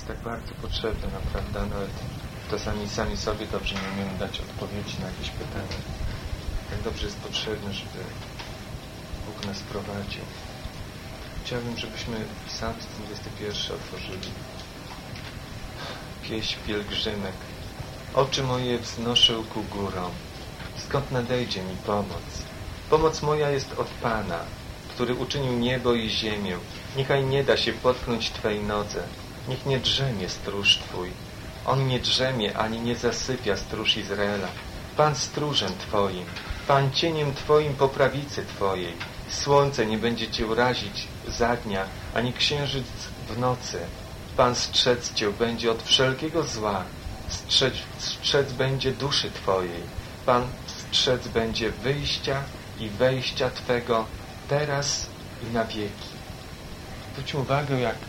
tak bardzo potrzebne, naprawdę. Nawet czasami sami sobie dobrze nie umiemy dać odpowiedzi na jakieś pytania. Tak dobrze jest potrzebne, żeby Bóg nas prowadził. Chciałbym, żebyśmy Psalm 21 otworzyli. Pieśń pielgrzymek. Oczy moje wznoszę ku górom. Skąd nadejdzie mi pomoc? Pomoc moja jest od Pana, który uczynił niebo i ziemię. Niechaj nie da się potknąć Twej nodze. Niech nie drzemie stróż Twój. On nie drzemie, ani nie zasypia stróż Izraela. Pan stróżem Twoim, Pan cieniem Twoim po prawicy Twojej. Słońce nie będzie Cię razić za dnia, ani księżyc w nocy. Pan strzec Cię będzie od wszelkiego zła. Strzec będzie duszy Twojej. Pan strzec będzie wyjścia i wejścia Twego teraz i na wieki. Zwróćmy uwagę, jak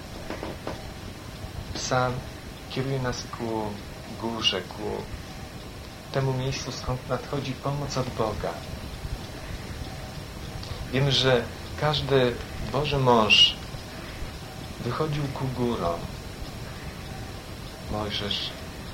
Psalm kieruje nas ku górze, ku temu miejscu, skąd nadchodzi pomoc od Boga. Wiemy, że każdy Boży mąż wychodził ku górom. Mojżesz.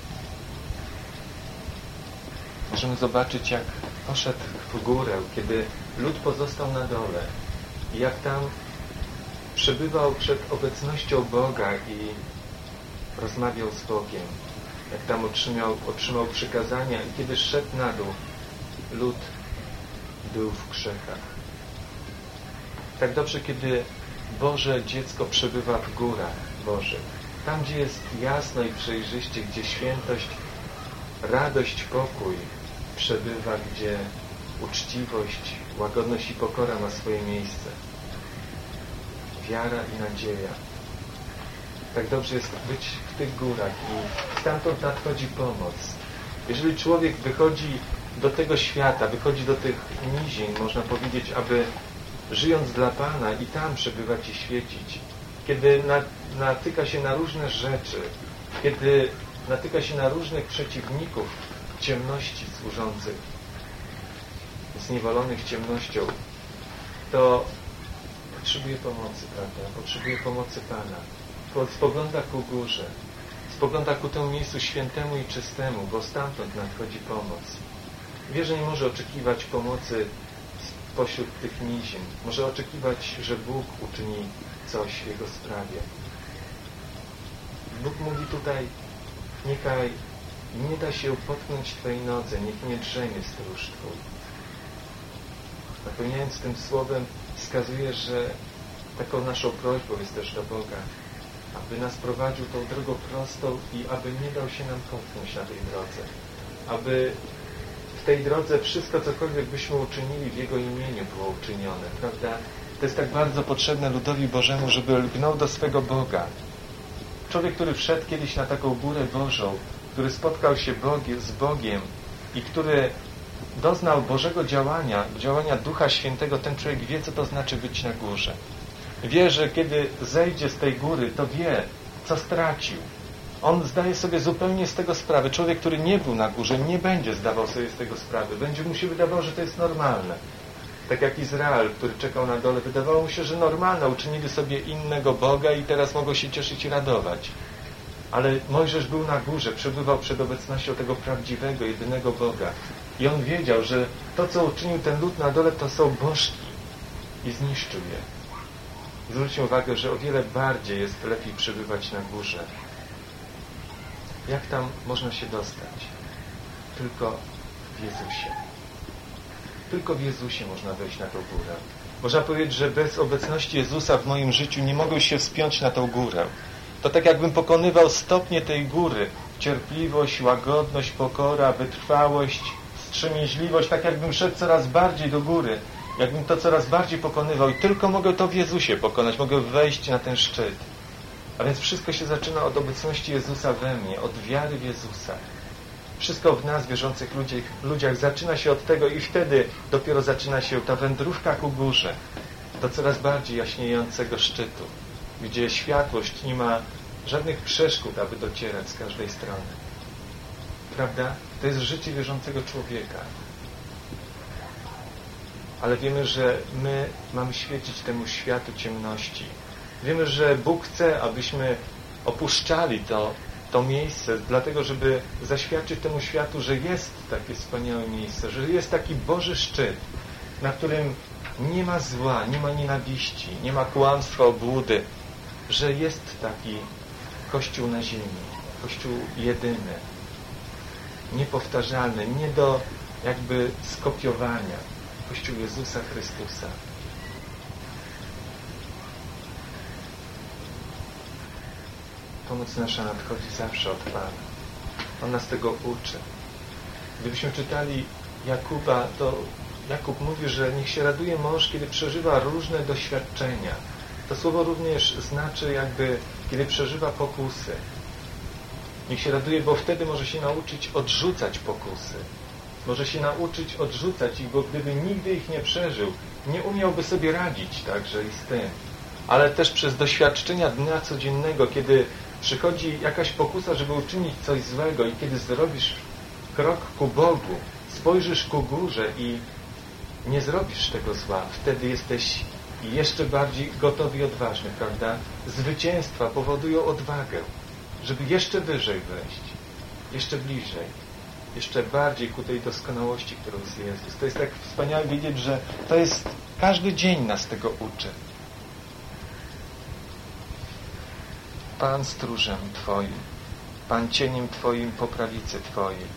Możemy zobaczyć, jak poszedł w górę, kiedy lud pozostał na dole. I jak tam przebywał przed obecnością Boga i rozmawiał z Bogiem. Jak tam otrzymał przykazania i kiedy szedł na dół, lud był w grzechach. Tak dobrze, kiedy Boże dziecko przebywa w górach Bożych. Tam, gdzie jest jasno i przejrzyście, gdzie świętość, radość, pokój przebywa, gdzie uczciwość, łagodność i pokora ma swoje miejsce. Wiara i nadzieja. Tak dobrze jest być w tych górach i stamtąd nadchodzi pomoc. Jeżeli człowiek wychodzi do tego świata, wychodzi do tych nizin, można powiedzieć, aby żyjąc dla Pana i tam przebywać i świecić, kiedy natyka się na różne rzeczy, kiedy natyka się na różnych przeciwników ciemności służących, zniewolonych ciemnością, to potrzebuje pomocy, prawda? Potrzebuje pomocy Pana. Spogląda ku górze, spogląda ku temu miejscu świętemu i czystemu, bo stamtąd nadchodzi pomoc. Wie, że nie może oczekiwać pomocy pośród tych nizin. Może oczekiwać, że Bóg uczyni coś w jego sprawie. Bóg mówi tutaj, niechaj nie da się potknąć Twojej nodze, niech nie drzemie stróż Twój. Napełniając tym słowem, wskazuje, że taką naszą prośbą jest też do Boga, aby nas prowadził tą drogą prostą i aby nie dał się nam potknąć na tej drodze. Aby w tej drodze wszystko, cokolwiek byśmy uczynili w Jego imieniu, było uczynione, prawda? To jest tak bardzo potrzebne ludowi Bożemu, żeby lgnął do swego Boga. Człowiek, który wszedł kiedyś na taką górę Bożą, który spotkał się z Bogiem i który doznał Bożego działania Ducha Świętego, ten człowiek wie, co to znaczy być na górze. Wie, że kiedy zejdzie z tej góry, to wie, co stracił. On zdaje sobie zupełnie z tego sprawę. Człowiek, który nie był na górze, nie będzie zdawał sobie z tego sprawy. Będzie mu się wydawało, że to jest normalne. Tak jak Izrael, który czekał na dole, wydawało mu się, że normalne. Uczynili sobie innego Boga i teraz mogą się cieszyć i radować. Ale Mojżesz był na górze, przebywał przed obecnością tego prawdziwego, jedynego Boga. I on wiedział, że to, co uczynił ten lud na dole, to są bożki. I zniszczył je. Zwróćcie uwagę, że o wiele bardziej jest lepiej przebywać na górze. Jak tam można się dostać? Tylko w Jezusie. Tylko w Jezusie można wejść na tą górę. Można powiedzieć, że bez obecności Jezusa w moim życiu nie mogę się wspiąć na tą górę. To tak jakbym pokonywał stopnie tej góry. Cierpliwość, łagodność, pokora, wytrwałość, wstrzemięźliwość. Tak jakbym szedł coraz bardziej do góry. Jakbym to coraz bardziej pokonywał. I tylko mogę to w Jezusie pokonać. Mogę wejść na ten szczyt. A więc wszystko się zaczyna od obecności Jezusa we mnie. Od wiary w Jezusa. Wszystko w nas, wierzących ludziach, zaczyna się od tego i wtedy dopiero zaczyna się ta wędrówka ku górze. Do coraz bardziej jaśniejącego szczytu. Gdzie światłość nie ma żadnych przeszkód, aby docierać z każdej strony. Prawda? To jest życie wierzącego człowieka. Ale wiemy, że my mamy świecić temu światu ciemności. Wiemy, że Bóg chce, abyśmy opuszczali to miejsce, dlatego żeby zaświadczyć temu światu, że jest takie wspaniałe miejsce, że jest taki Boży szczyt, na którym nie ma zła, nie ma nienawiści, nie ma kłamstwa, obłudy, że jest taki Kościół na ziemi, Kościół jedyny, niepowtarzalny, nie do jakby skopiowania, Kościół Jezusa Chrystusa. Pomoc nasza nadchodzi zawsze od Pana. On nas tego uczy. Gdybyśmy czytali Jakuba, to Jakub mówi, że niech się raduje mąż, kiedy przeżywa różne doświadczenia. To słowo również znaczy jakby, kiedy przeżywa pokusy. Niech się raduje, bo wtedy może się nauczyć odrzucać pokusy. Może się nauczyć odrzucać ich, bo gdyby nigdy ich nie przeżył, nie umiałby sobie radzić także i z tym. Ale też przez doświadczenia dnia codziennego, kiedy przychodzi jakaś pokusa, żeby uczynić coś złego i kiedy zrobisz krok ku Bogu, spojrzysz ku górze i nie zrobisz tego zła, wtedy jesteś jeszcze bardziej gotowy i odważny, prawda? Zwycięstwa powodują odwagę, żeby jeszcze wyżej wejść, jeszcze bliżej, jeszcze bardziej ku tej doskonałości, którą jest Jezus. To jest tak wspaniale wiedzieć, że to jest, każdy dzień nas tego uczy. Pan stróżem Twoim, Pan cieniem Twoim po prawicy Twojej.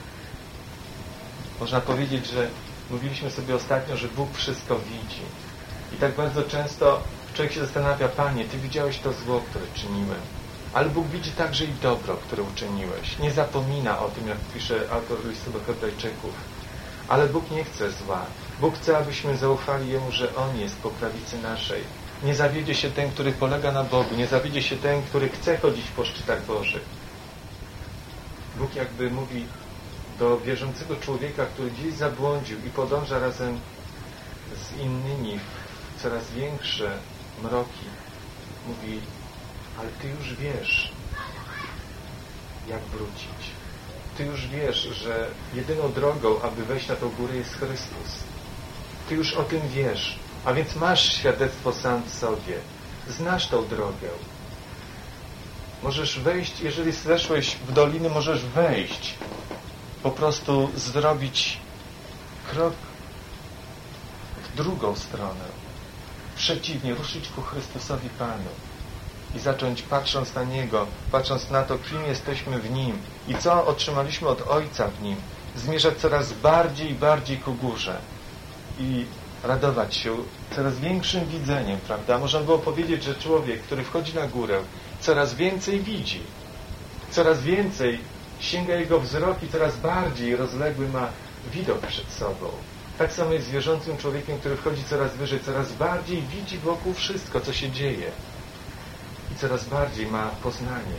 Można powiedzieć, że mówiliśmy sobie ostatnio, że Bóg wszystko widzi. I tak bardzo często człowiek się zastanawia, Panie, Ty widziałeś to zło, które czyniłem. Ale Bóg widzi także i dobro, które uczyniłeś. Nie zapomina o tym, jak pisze autor listu do Hebrajczyków. Ale Bóg nie chce zła. Bóg chce, abyśmy zaufali Jemu, że On jest po prawicy naszej. Nie zawiedzie się ten, który polega na Bogu. Nie zawiedzie się ten, który chce chodzić po szczytach Bożych. Bóg jakby mówi do wierzącego człowieka, który gdzieś zabłądził i podąża razem z innymi w coraz większe mroki. Mówi, ale Ty już wiesz, jak wrócić. Ty już wiesz, że jedyną drogą, aby wejść na tą górę, jest Chrystus. Ty już o tym wiesz, a więc masz świadectwo sam w sobie. Znasz tą drogę. Możesz wejść, jeżeli zeszłeś w doliny, możesz wejść. Po prostu zrobić krok w drugą stronę. Przeciwnie, ruszyć ku Chrystusowi Panu. I zacząć, patrząc na Niego, patrząc na to, kim jesteśmy w Nim i co otrzymaliśmy od Ojca w Nim, zmierzać coraz bardziej i bardziej ku górze i radować się coraz większym widzeniem, prawda? Można było powiedzieć, że człowiek, który wchodzi na górę, coraz więcej widzi, coraz więcej sięga jego wzrok i coraz bardziej rozległy ma widok przed sobą. Tak samo jest z wierzącym człowiekiem, który wchodzi coraz wyżej, coraz bardziej widzi wokół wszystko, co się dzieje. I coraz bardziej ma poznanie.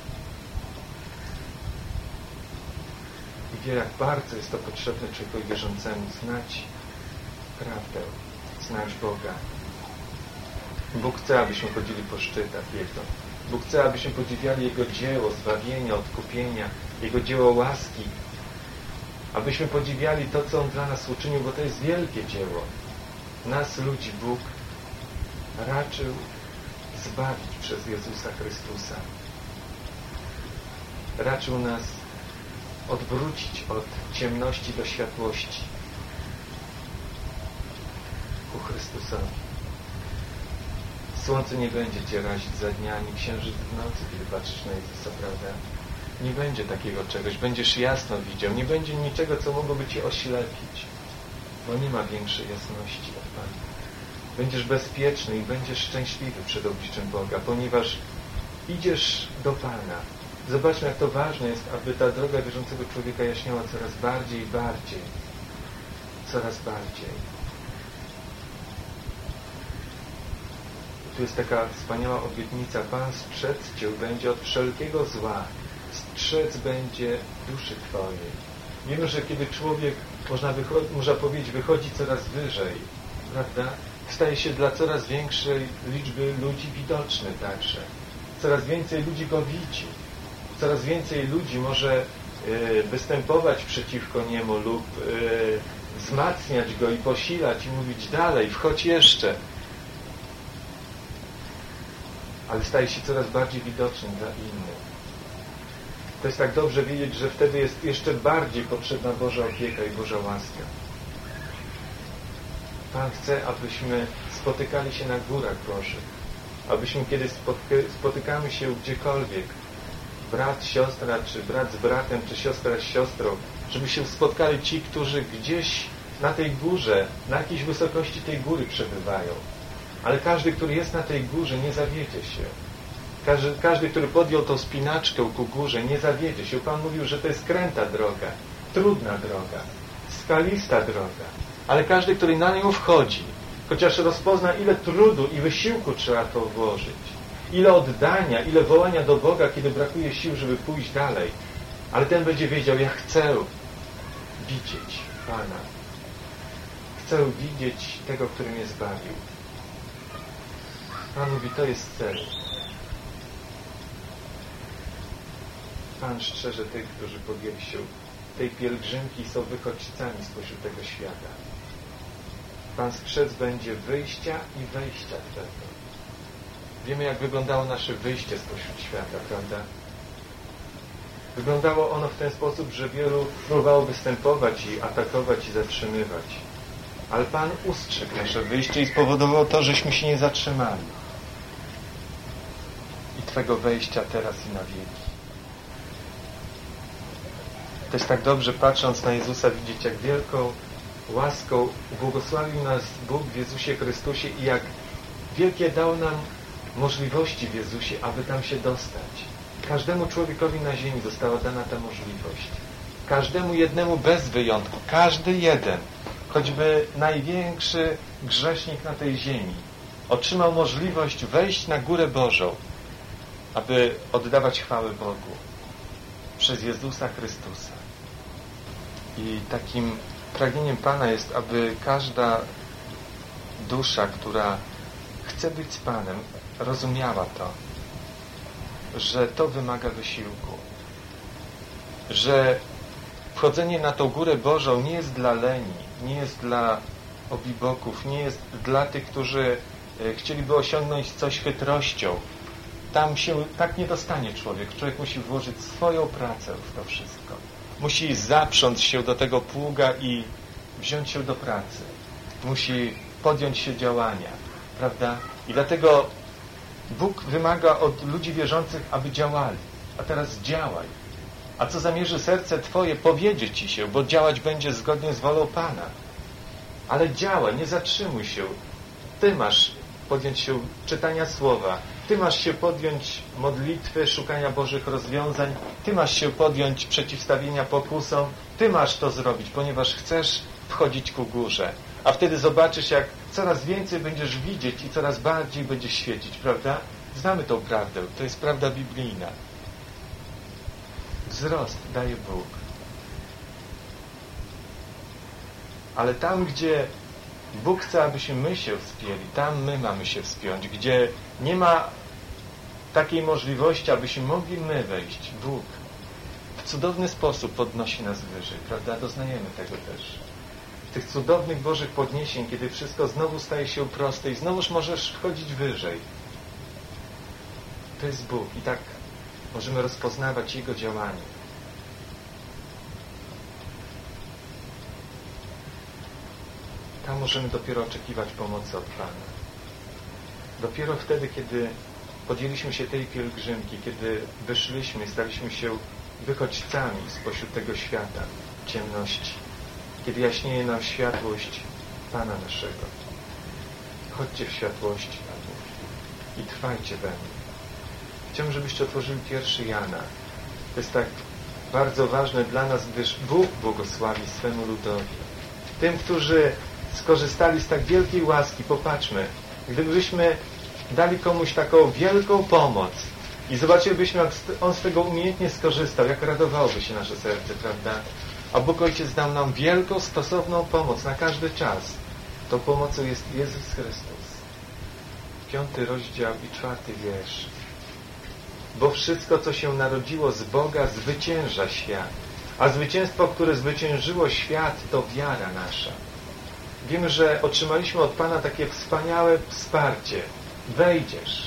I wie, jak bardzo jest to potrzebne człowiekowi wierzącemu znać prawdę, znać Boga. Bóg chce, abyśmy chodzili po szczytach Jego. Bóg chce, abyśmy podziwiali Jego dzieło zbawienia, odkupienia, Jego dzieło łaski. Abyśmy podziwiali to, co On dla nas uczynił, bo to jest wielkie dzieło. Nas, ludzi, Bóg raczył zbawić przez Jezusa Chrystusa. Raczył nas odwrócić od ciemności do światłości ku Chrystusowi. Słońce nie będzie Cię razić za dnia, ani księżyc w nocy, kiedy patrzysz na Jezusa, prawda? Nie będzie takiego czegoś. Będziesz jasno widział. Nie będzie niczego, co mogłoby Cię oślepić, bo nie ma większej jasności od Pana. Będziesz bezpieczny i będziesz szczęśliwy przed obliczem Boga, ponieważ idziesz do Pana. Zobaczmy, jak to ważne jest, aby ta droga wierzącego człowieka jaśniała coraz bardziej i bardziej. Coraz bardziej. Tu jest taka wspaniała obietnica. Pan strzec Cię będzie od wszelkiego zła. Strzec będzie duszy Twojej. Wiemy, że kiedy człowiek, można powiedzieć, wychodzi coraz wyżej, prawda? Staje się dla coraz większej liczby ludzi widoczny także. Coraz więcej ludzi Go widzi. Coraz więcej ludzi może występować przeciwko Niemu lub wzmacniać Go i posilać i mówić dalej, wchodź jeszcze. ale staje się coraz bardziej widoczny dla innych. To jest tak dobrze wiedzieć, że wtedy jest jeszcze bardziej potrzebna Boża opieka i Boża łaska. Pan chce, abyśmy spotykali się na górach Bożych, abyśmy, kiedy spotykamy się gdziekolwiek, brat, siostra, czy brat z bratem, czy siostra z siostrą, żeby się spotkali ci, którzy gdzieś na tej górze, na jakiejś wysokości tej góry przebywają. Ale każdy, który jest na tej górze, nie zawiedzie się. Każdy, który podjął tą spinaczkę ku górze, nie zawiedzie się. Pan mówił, że to jest kręta droga, trudna droga, skalista droga. Ale każdy, który na nią wchodzi, chociaż rozpozna, ile trudu i wysiłku trzeba to włożyć, ile oddania, ile wołania do Boga, kiedy brakuje sił, żeby pójść dalej, ale ten będzie wiedział, ja chcę widzieć Pana. Chcę widzieć tego, który mnie zbawił. Pan mówi, to jest cel. Pan strzeże tych, którzy podjęli się tej pielgrzymki i są wychodźcami spośród tego świata. Pan strzec będzie wyjścia i wejścia Twego. Wiemy, jak wyglądało nasze wyjście spośród świata, prawda? Wyglądało ono w ten sposób, że wielu próbowało występować i atakować i zatrzymywać. Ale Pan ustrzegł nasze wyjście i spowodował to, żeśmy się nie zatrzymali. I Twego wejścia teraz i na wieki. To jest tak dobrze, patrząc na Jezusa, widzieć, jak wielką łaską błogosławił nas Bóg w Jezusie Chrystusie i jak wielkie dał nam możliwości w Jezusie, aby tam się dostać. Każdemu człowiekowi na ziemi została dana ta możliwość. Każdemu jednemu bez wyjątku. Każdy jeden, choćby największy grzesznik na tej ziemi, otrzymał możliwość wejść na górę Bożą, aby oddawać chwałę Bogu przez Jezusa Chrystusa. I takim pragnieniem Pana jest, aby każda dusza, która chce być z Panem, rozumiała to, że to wymaga wysiłku, że wchodzenie na tą górę Bożą nie jest dla leni, nie jest dla obiboków, nie jest dla tych, którzy chcieliby osiągnąć coś chytrością. Tam się tak nie dostanie człowiek. Człowiek musi włożyć swoją pracę w to wszystko. Musi zaprząc się do tego pługa i wziąć się do pracy. Musi podjąć się działania, prawda? I dlatego Bóg wymaga od ludzi wierzących, aby działali. A teraz działaj. A co zamierzy serce Twoje, powiedzie Ci się, bo działać będzie zgodnie z wolą Pana. Ale działaj, nie zatrzymuj się. Ty masz podjąć się czytania Słowa. Ty masz się podjąć modlitwy, szukania Bożych rozwiązań. Ty masz się podjąć przeciwstawienia pokusom. Ty masz to zrobić, ponieważ chcesz wchodzić ku górze. A wtedy zobaczysz, jak coraz więcej będziesz widzieć i coraz bardziej będziesz świecić, prawda? Znamy tą prawdę. To jest prawda biblijna. Wzrost daje Bóg. Ale tam, gdzie Bóg chce, abyśmy my się wspięli, tam my mamy się wspiąć. Gdzie nie ma takiej możliwości, abyśmy mogli my wejść, Bóg w cudowny sposób podnosi nas wyżej, prawda? Doznajemy tego też. W tych cudownych Bożych podniesień, kiedy wszystko znowu staje się proste i znowuż możesz wchodzić wyżej. To jest Bóg i tak możemy rozpoznawać Jego działanie. Tam możemy dopiero oczekiwać pomocy od Pana. Dopiero wtedy, kiedy podjęliśmy się tej pielgrzymki, kiedy wyszliśmy, staliśmy się wychodźcami spośród tego świata ciemności, kiedy jaśnieje nam światłość Pana naszego. Chodźcie w światłości, Panie, i trwajcie we mnie. Chciałbym, żebyście otworzyli 1 Jana. To jest tak bardzo ważne dla nas, gdyż Bóg błogosławi swemu ludowi. Tym, którzy skorzystali z tak wielkiej łaski, popatrzmy, gdybyśmy dali komuś taką wielką pomoc i zobaczylibyśmy, jak on z tego umiejętnie skorzystał, jak radowałoby się nasze serce, prawda? A Bóg Ojciec dał nam wielką, stosowną pomoc na każdy czas. Tą pomocą jest Jezus Chrystus. 5 rozdział i 4 wiersz. Bo wszystko, co się narodziło z Boga, zwycięża świat. A zwycięstwo, które zwyciężyło świat, to wiara nasza. Wiemy, że otrzymaliśmy od Pana takie wspaniałe wsparcie. Wejdziesz.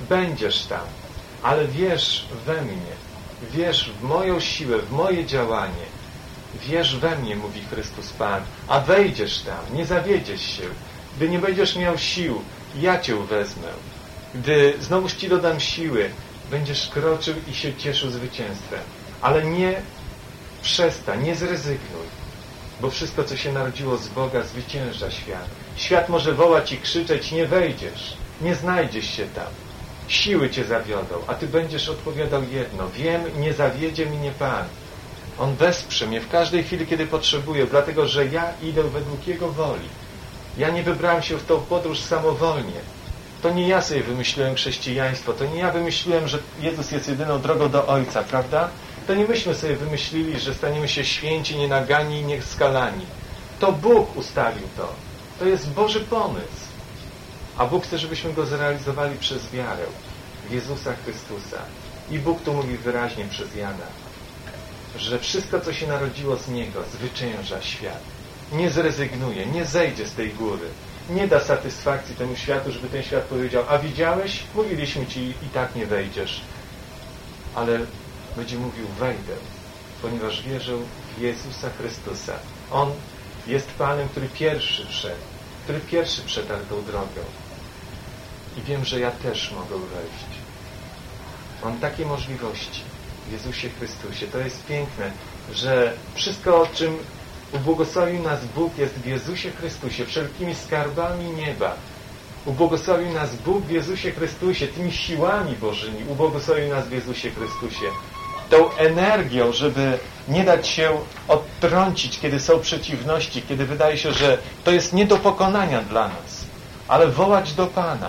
będziesz tam, ale wierz we mnie, wierz w moją siłę, w moje działanie, wierz we mnie, mówi Chrystus Pan, a wejdziesz tam, nie zawiedziesz się. Gdy nie będziesz miał sił, ja Cię wezmę. Gdy znowuż Ci dodam siły, będziesz kroczył i się cieszył zwycięstwem. Ale nie przestań, nie zrezygnuj, bo wszystko, co się narodziło z Boga, zwycięża świat. Świat może wołać i krzyczeć, nie wejdziesz, nie znajdziesz się tam. Siły Cię zawiodą, a Ty będziesz odpowiadał jedno. Wiem, nie zawiedzie mnie Pan. On wesprze mnie w każdej chwili, kiedy potrzebuję, dlatego, że ja idę według Jego woli. Ja nie wybrałem się w tą podróż samowolnie. To nie ja sobie wymyśliłem chrześcijaństwo, to nie ja wymyśliłem, że Jezus jest jedyną drogą do Ojca, prawda? To nie myśmy sobie wymyślili, że staniemy się święci, nienagani i nieskalani. To Bóg ustalił to. To jest Boży pomysł. A Bóg chce, żebyśmy go zrealizowali przez wiarę w Jezusa Chrystusa. I Bóg tu mówi wyraźnie przez Jana, że wszystko, co się narodziło z Niego, zwycięża świat. Nie zrezygnuje, nie zejdzie z tej góry. Nie da satysfakcji temu światu, żeby ten świat powiedział, a widziałeś? Mówiliśmy Ci i tak nie wejdziesz. Ale będzie mówił, wejdę, ponieważ wierzę w Jezusa Chrystusa. On jest Panem, który pierwszy przetarł tą drogę. I wiem, że ja też mogę wejść. Mam takie możliwości w Jezusie Chrystusie. To jest piękne, że wszystko, o czym ubłogosławił nas Bóg, jest w Jezusie Chrystusie, wszelkimi skarbami nieba. Ubłogosławił nas Bóg w Jezusie Chrystusie, tymi siłami Bożymi. Ubłogosławił nas w Jezusie Chrystusie. Tą energią, żeby nie dać się odtrącić, kiedy są przeciwności, kiedy wydaje się, że to jest nie do pokonania dla nas. Ale wołać do Pana.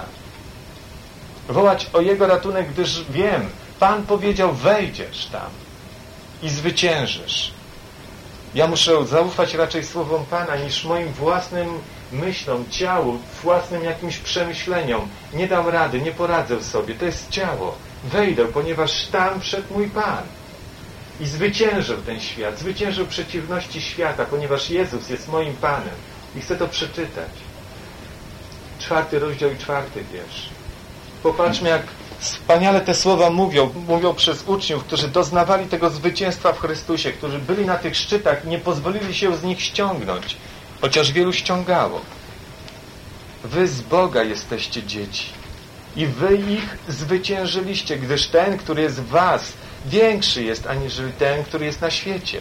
Wołać o Jego ratunek, gdyż wiem, Pan powiedział, wejdziesz tam i zwyciężysz. Ja muszę zaufać raczej słowom Pana niż moim własnym myślom, ciału, własnym jakimś przemyśleniom. Nie dam rady, nie poradzę sobie. To jest ciało. Wejdę, ponieważ tam wszedł mój Pan. I zwyciężył ten świat. Zwyciężył przeciwności świata, ponieważ Jezus jest moim Panem. I chcę to przeczytać. 4 rozdział i 4 wiersz. Popatrzmy, jak wspaniale te słowa mówią przez uczniów, którzy doznawali tego zwycięstwa w Chrystusie, którzy byli na tych szczytach i nie pozwolili się z nich ściągnąć, chociaż wielu ściągało. Wy z Boga jesteście dzieci i wy ich zwyciężyliście, gdyż ten, który jest w was, większy jest, aniżeli ten, który jest na świecie.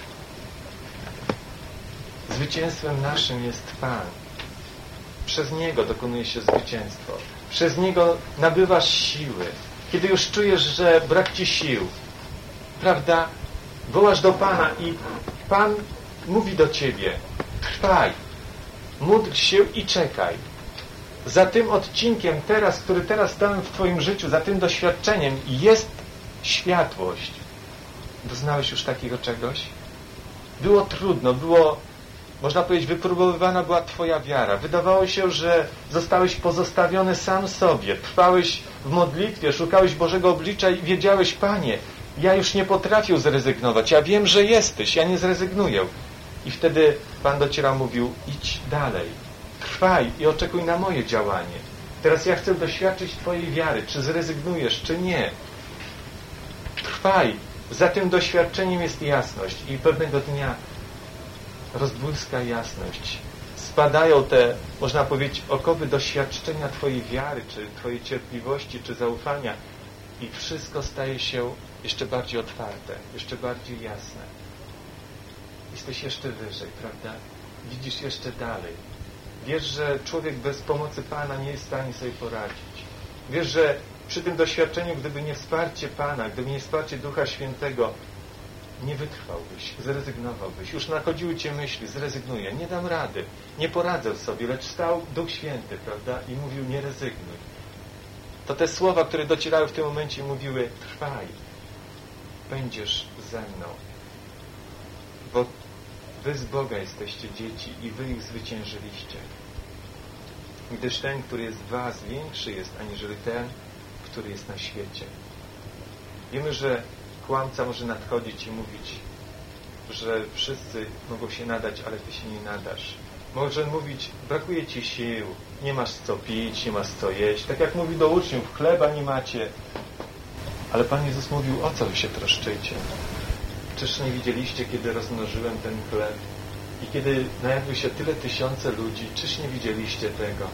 Zwycięstwem naszym jest Pan. Przez Niego dokonuje się zwycięstwo. Przez Niego nabywasz siły. Kiedy już czujesz, że brak Ci sił, prawda? Wołasz do Pana i Pan mówi do Ciebie, trwaj, módl się i czekaj. Za tym odcinkiem teraz, który teraz stałem w Twoim życiu, za tym doświadczeniem jest światłość. Doznałeś już takiego czegoś? Było trudno, można powiedzieć, wypróbowywana była Twoja wiara. Wydawało się, że zostałeś pozostawiony sam sobie. Trwałeś w modlitwie, szukałeś Bożego oblicza i wiedziałeś, Panie, ja już nie potrafię zrezygnować. Ja wiem, że jesteś, ja nie zrezygnuję. I wtedy Pan do Ciebie mówił, idź dalej, trwaj i oczekuj na moje działanie. Teraz ja chcę doświadczyć Twojej wiary, czy zrezygnujesz, czy nie. Trwaj. Za tym doświadczeniem jest jasność i pewnego dnia rozbłyska jasność. Spadają te, można powiedzieć, okowy doświadczenia Twojej wiary, czy Twojej cierpliwości, czy zaufania i wszystko staje się jeszcze bardziej otwarte, jeszcze bardziej jasne. Jesteś jeszcze wyżej, prawda? Widzisz jeszcze dalej. Wiesz, że człowiek bez pomocy Pana nie jest w stanie sobie poradzić. Wiesz, że przy tym doświadczeniu, gdyby nie wsparcie Pana, gdyby nie wsparcie Ducha Świętego, nie wytrwałbyś, zrezygnowałbyś. Już nachodziły Cię myśli, zrezygnuję, nie dam rady, nie poradzę sobie, lecz stał Duch Święty, prawda? I mówił, nie rezygnuj. To te słowa, które docierały w tym momencie, mówiły, trwaj, będziesz ze mną. Bo wy z Boga jesteście dzieci i wy ich zwyciężyliście. Gdyż ten, który jest w was, większy jest, aniżeli ten, który jest na świecie. Wiemy, że kłamca może nadchodzić i mówić, że wszyscy mogą się nadać, ale ty się nie nadasz. Może mówić, brakuje ci sił, nie masz co pić, nie masz co jeść. Tak jak mówi do uczniów, chleba nie macie. Ale Pan Jezus mówił, o co wy się troszczycie? Czyż nie widzieliście, kiedy rozmnożyłem ten chleb? I kiedy najadły się tyle tysiące ludzi, czyż nie widzieliście tego?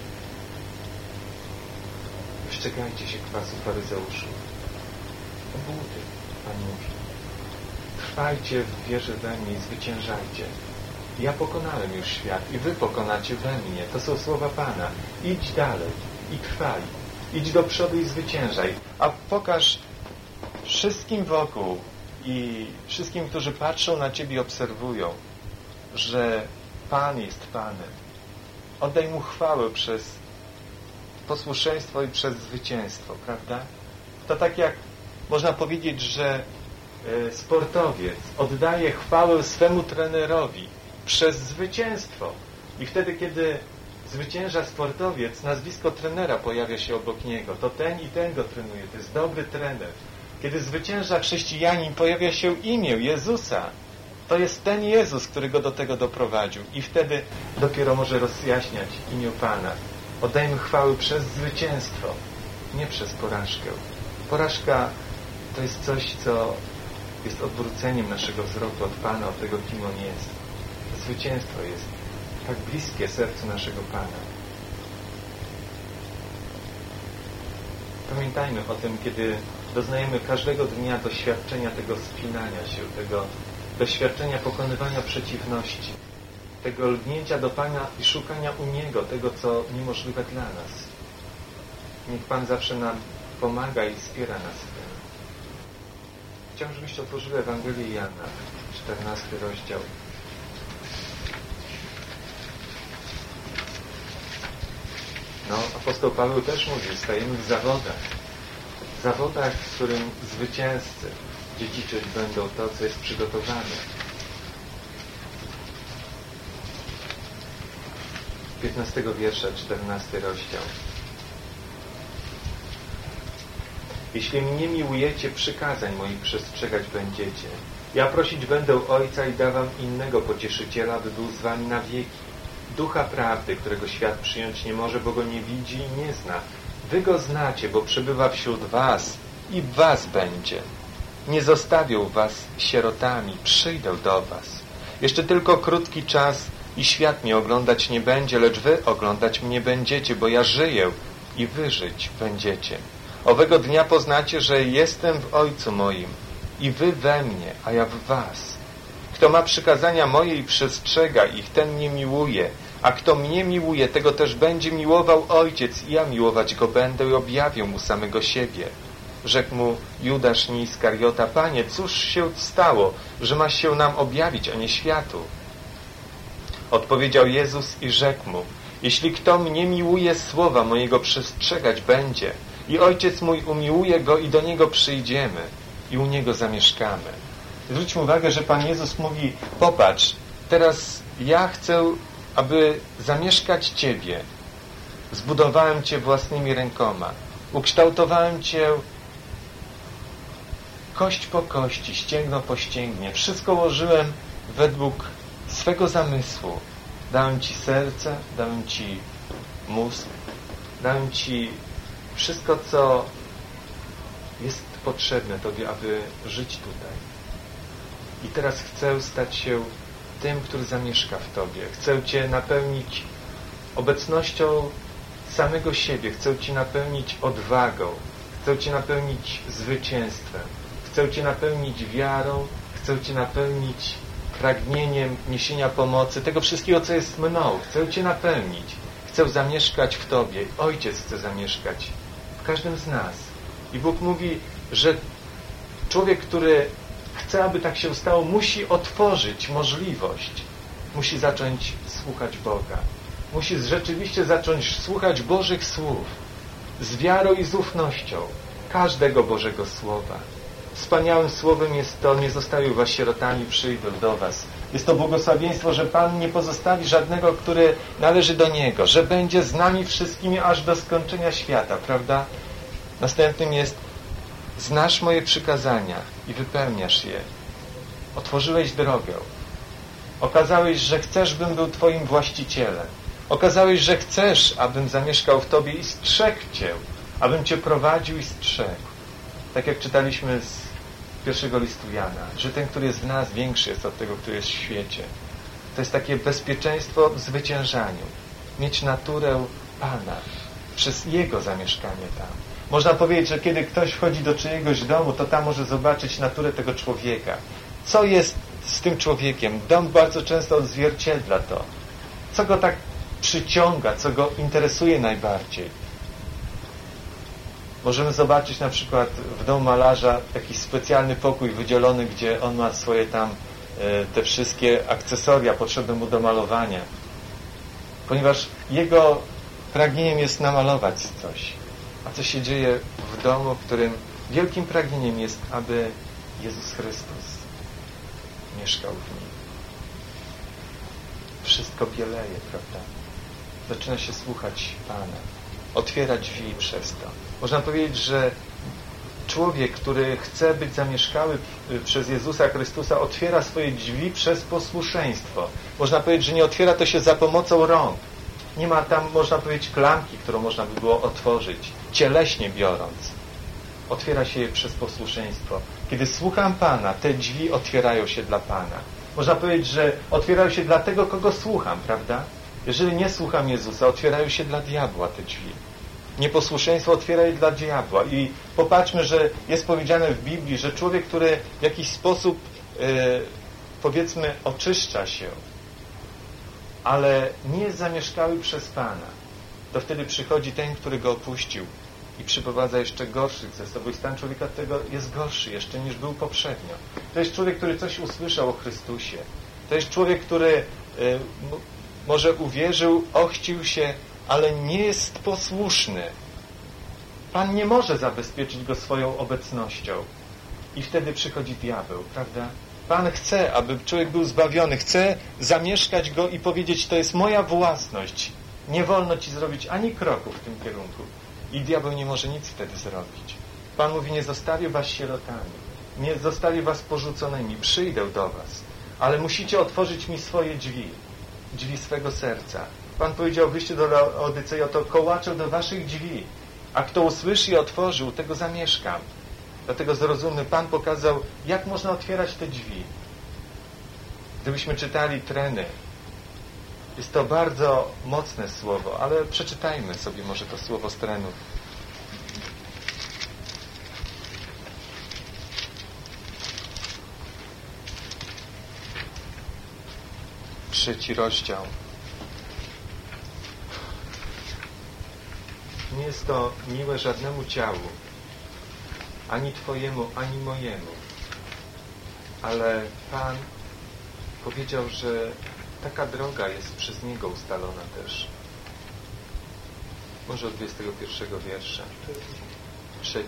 Wystrzegajcie się kwasu faryzeuszów. O buty, Pan mówi. Trwajcie w wierze we mnie i zwyciężajcie. Ja pokonałem już świat i wy pokonacie we mnie. To są słowa Pana. Idź dalej i trwaj. Idź do przodu i zwyciężaj. A pokaż wszystkim wokół i wszystkim, którzy patrzą na Ciebie i obserwują, że Pan jest Panem. Oddaj Mu chwałę przez posłuszeństwo i przez zwycięstwo, prawda? To tak jak można powiedzieć, że sportowiec oddaje chwałę swemu trenerowi przez zwycięstwo. I wtedy, kiedy zwycięża sportowiec, nazwisko trenera pojawia się obok niego. To ten i ten go trenuje. To jest dobry trener. Kiedy zwycięża chrześcijanin, pojawia się imię Jezusa. To jest ten Jezus, który go do tego doprowadził. I wtedy dopiero może rozjaśniać imię Pana. Oddajmy chwały przez zwycięstwo, nie przez porażkę. Porażka to jest coś, co jest odwróceniem naszego wzroku od Pana, od tego, kim On jest. Zwycięstwo jest tak bliskie sercu naszego Pana. Pamiętajmy o tym, kiedy doznajemy każdego dnia doświadczenia tego spinania się, tego doświadczenia pokonywania przeciwności, tego lgnięcia do Pana i szukania u Niego tego, co niemożliwe dla nas. Niech Pan zawsze nam pomaga i wspiera nas w tym. Chciałbym, żebyście otworzyli Ewangelię Jana, 14 rozdział. Apostoł Paweł też mówi, stajemy w zawodach, w którym zwycięzcy dziedziczyć będą to, co jest przygotowane. 15 wiersza, 14 rozdział. Jeśli mnie miłujecie, przykazań moich przestrzegać będziecie. Ja prosić będę Ojca i dawam innego pocieszyciela, aby był z wami na wieki. Ducha prawdy, którego świat przyjąć nie może, bo go nie widzi i nie zna. Wy go znacie, bo przebywa wśród was i w was będzie. Nie zostawię was sierotami, przyjdę do was. Jeszcze tylko krótki czas i świat mnie oglądać nie będzie, lecz wy oglądać mnie będziecie, bo ja żyję i wy żyć będziecie. Owego dnia poznacie, że jestem w Ojcu moim i wy we mnie, a ja w was. Kto ma przykazania moje i przestrzega ich, ten mnie miłuje, a kto mnie miłuje, tego też będzie miłował Ojciec i ja miłować go będę i objawię mu samego siebie. Rzekł mu Judasz nie Iskariota, Panie, cóż się stało, że masz się nam objawić, a nie światu? Odpowiedział Jezus i rzekł mu, jeśli kto mnie miłuje, słowa mojego przestrzegać będzie i Ojciec mój umiłuje go i do Niego przyjdziemy i u Niego zamieszkamy. Zwróćmy uwagę, że Pan Jezus mówi, popatrz, teraz ja chcę, aby zamieszkać Ciebie. Zbudowałem Cię własnymi rękoma. Ukształtowałem Cię kość po kości, ścięgno po ścięgnie. Wszystko ułożyłem według swego zamysłu. Dałem Ci serce, dałem Ci mózg, dałem Ci wszystko, co jest potrzebne Tobie, aby żyć tutaj. I teraz chcę stać się tym, który zamieszka w Tobie. Chcę Cię napełnić obecnością samego siebie. Chcę Cię napełnić odwagą. Chcę Cię napełnić zwycięstwem. Chcę Cię napełnić wiarą. Chcę Cię napełnić pragnieniem niesienia pomocy. Tego wszystkiego, co jest mną. Chcę Cię napełnić. Chcę zamieszkać w Tobie. Ojciec chce zamieszkać w każdym z nas. I Bóg mówi, że człowiek, który chce, aby tak się stało, musi otworzyć możliwość. Musi zacząć słuchać Boga. Musi rzeczywiście zacząć słuchać Bożych słów. Z wiarą i z ufnością. Każdego Bożego Słowa. Wspaniałym słowem jest to, nie zostawił was sierotami, przyjdę do was. Jest to błogosławieństwo, że Pan nie pozostawi żadnego, który należy do Niego. Że będzie z nami wszystkimi aż do skończenia świata, prawda? Następnym jest, znasz moje przykazania i wypełniasz je. Otworzyłeś drogę. Okazałeś, że chcesz, bym był Twoim właścicielem. Okazałeś, że chcesz, abym zamieszkał w Tobie i strzegł Cię, abym Cię prowadził i strzegł. Tak jak czytaliśmy z pierwszego listu Jana, że ten, który jest w nas, większy jest od tego, który jest w świecie. To jest takie bezpieczeństwo w zwyciężaniu. Mieć naturę Pana przez Jego zamieszkanie tam. Można powiedzieć, że kiedy ktoś wchodzi do czyjegoś domu, to tam może zobaczyć naturę tego człowieka. Co jest z tym człowiekiem? Dom bardzo często odzwierciedla to. Co go tak przyciąga, co go interesuje najbardziej. Możemy zobaczyć na przykład w domu malarza taki specjalny pokój wydzielony, gdzie on ma swoje tam te wszystkie akcesoria potrzebne mu do malowania. Ponieważ jego pragnieniem jest namalować coś. A co się dzieje w domu, w którym wielkim pragnieniem jest, aby Jezus Chrystus mieszkał w nim. Wszystko bieleje, prawda? Zaczyna się słuchać Pana. Otwiera drzwi przez to. Można powiedzieć, że człowiek, który chce być zamieszkały przez Jezusa Chrystusa, otwiera swoje drzwi przez posłuszeństwo. Można powiedzieć, że nie otwiera to się za pomocą rąk. Nie ma tam, można powiedzieć, klamki, którą można by było otworzyć, cieleśnie biorąc. Otwiera się je przez posłuszeństwo. Kiedy słucham Pana, te drzwi otwierają się dla Pana. Można powiedzieć, że otwierają się dla tego, kogo słucham, prawda? Jeżeli nie słucham Jezusa, otwierają się dla diabła te drzwi. Nieposłuszeństwo otwiera je dla diabła. I popatrzmy, że jest powiedziane w Biblii, że człowiek, który w jakiś sposób, powiedzmy, oczyszcza się, ale nie jest zamieszkały przez Pana, to wtedy przychodzi ten, który go opuścił i przyprowadza jeszcze gorszych ze sobą. I stan człowieka tego jest gorszy jeszcze niż był poprzednio. To jest człowiek, który coś usłyszał o Chrystusie. To jest człowiek, który może uwierzył, ochcił się, ale nie jest posłuszny. Pan nie może zabezpieczyć go swoją obecnością. I wtedy przychodzi diabeł, prawda? Pan chce, aby człowiek był zbawiony. Chce zamieszkać go i powiedzieć, to jest moja własność. Nie wolno ci zrobić ani kroku w tym kierunku. I diabeł nie może nic wtedy zrobić. Pan mówi, nie zostawię was sierotami. Nie zostawię was porzuconymi. Przyjdę do was. Ale musicie otworzyć mi swoje drzwi. Drzwi swego serca. Pan powiedział w liście do Laodycei, oto kołaczę do waszych drzwi. A kto usłyszy i otworzy, u tego zamieszkam. Dlatego zrozummy, Pan pokazał, jak można otwierać te drzwi. Gdybyśmy czytali Treny, jest to bardzo mocne słowo, ale przeczytajmy sobie może to słowo z Trenów. Trzeci rozdział. Nie jest to miłe żadnemu ciału, ani Twojemu, ani mojemu. Ale Pan powiedział, że taka droga jest przez Niego ustalona też. Może od 21 wiersza. 3.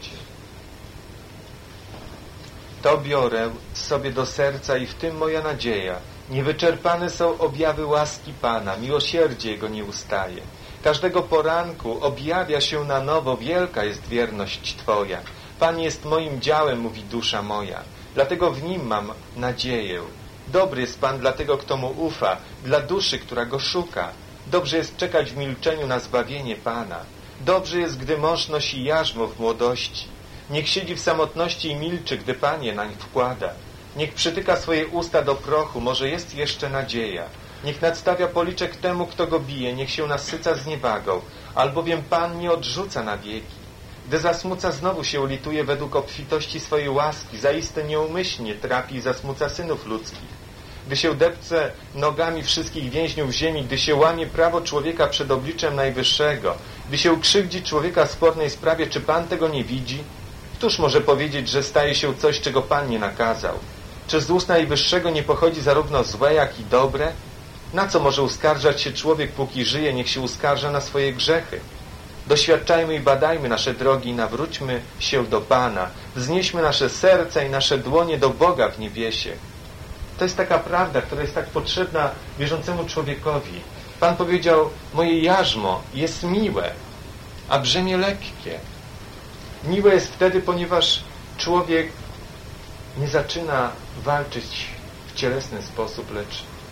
To biorę sobie do serca i w tym moja nadzieja. Niewyczerpane są objawy łaski Pana, miłosierdzie Jego nie ustaje. Każdego poranku objawia się na nowo, wielka jest wierność Twoja. Pan jest moim działem, mówi dusza moja. Dlatego w Nim mam nadzieję. Dobry jest Pan dla tego, kto Mu ufa, dla duszy, która Go szuka. Dobrze jest czekać w milczeniu na zbawienie Pana. Dobrze jest, gdy mąż nosi jarzmo w młodości. Niech siedzi w samotności i milczy, gdy Pan je nań wkłada. Niech przytyka swoje usta do prochu, może jest jeszcze nadzieja. Niech nadstawia policzek temu, kto go bije, niech się nasyca zniewagą, albowiem Pan nie odrzuca na wieki. Gdy zasmuca, znowu się ulituje według obfitości swojej łaski, zaiste nieumyślnie trapi i zasmuca synów ludzkich. Gdy się depce nogami wszystkich więźniów ziemi, gdy się łamie prawo człowieka przed obliczem Najwyższego, gdy się ukrzywdzi człowieka w spornej sprawie, czy Pan tego nie widzi? Któż może powiedzieć, że staje się coś, czego Pan nie nakazał? Czy z ust Najwyższego nie pochodzi zarówno złe, jak i dobre? Na co może uskarżać się człowiek, póki żyje? Niech się uskarża na swoje grzechy. Doświadczajmy i badajmy nasze drogi i nawróćmy się do Pana. Wznieśmy nasze serca i nasze dłonie do Boga w niebiesie. To jest taka prawda, która jest tak potrzebna wierzącemu człowiekowi. Pan powiedział, moje jarzmo jest miłe, a brzemię lekkie. Miłe jest wtedy, ponieważ człowiek nie zaczyna walczyć w cielesny sposób, lecz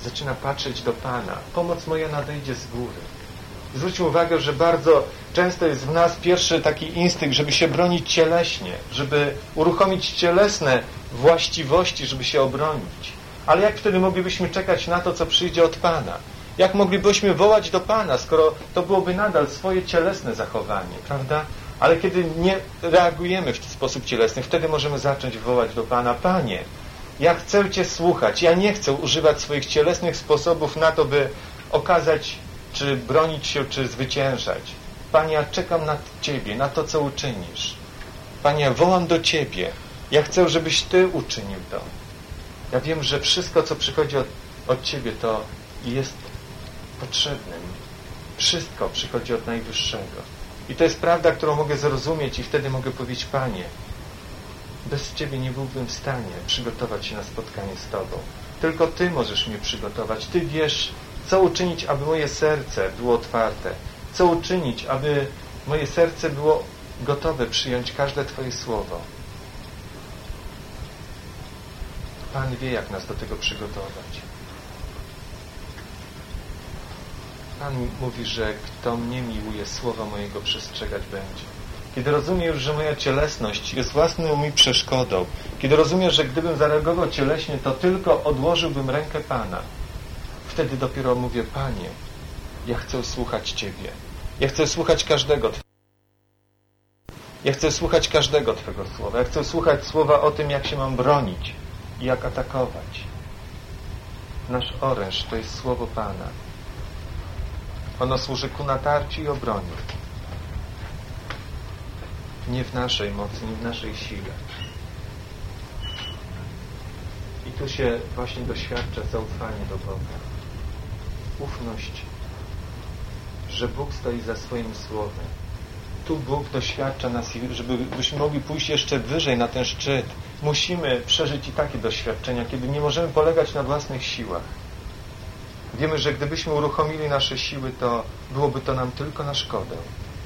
zaczyna patrzeć do Pana. Pomoc moja nadejdzie z góry. Zwróćmy uwagę, że bardzo często jest w nas pierwszy taki instynkt, żeby się bronić cieleśnie, żeby uruchomić cielesne właściwości, żeby się obronić. Ale jak wtedy moglibyśmy czekać na to, co przyjdzie od Pana? Jak moglibyśmy wołać do Pana, skoro to byłoby nadal swoje cielesne zachowanie, prawda? Ale kiedy nie reagujemy w sposób cielesny, wtedy możemy zacząć wołać do Pana: Panie, ja chcę Cię słuchać, ja nie chcę używać swoich cielesnych sposobów na to, by okazać, czy bronić się, czy zwyciężać. Panie, ja czekam na Ciebie, na to, co uczynisz. Panie, ja wołam do Ciebie. Ja chcę, żebyś Ty uczynił to. Ja wiem, że wszystko, co przychodzi od Ciebie, to jest potrzebne mi. Wszystko przychodzi od Najwyższego. I to jest prawda, którą mogę zrozumieć i wtedy mogę powiedzieć: Panie, bez Ciebie nie byłbym w stanie przygotować się na spotkanie z Tobą. Tylko Ty możesz mnie przygotować. Ty wiesz, co uczynić, aby moje serce było otwarte. Co uczynić, aby moje serce było gotowe przyjąć każde Twoje słowo. Pan wie, jak nas do tego przygotować. Pan mówi, że kto mnie miłuje, słowa mojego przestrzegać będzie. Kiedy rozumiem już, że moja cielesność jest własną mi przeszkodą, kiedy rozumiem, że gdybym zareagował cieleśnie, to tylko odłożyłbym rękę Pana, wtedy dopiero mówię: Panie, ja chcę słuchać Ciebie. Ja chcę słuchać każdego Twego słowa. Ja chcę słuchać słowa o tym, jak się mam bronić i jak atakować. Nasz oręż to jest słowo Pana. Ono służy ku natarciu i obronie. Nie w naszej mocy, nie w naszej sile. I tu się właśnie doświadcza zaufanie do Boga. Ufność, że Bóg stoi za swoim słowem. Tu Bóg doświadcza nas, żebyśmy mogli pójść jeszcze wyżej na ten szczyt. Musimy przeżyć i takie doświadczenia, kiedy nie możemy polegać na własnych siłach. Wiemy, że gdybyśmy uruchomili nasze siły, to byłoby to nam tylko na szkodę.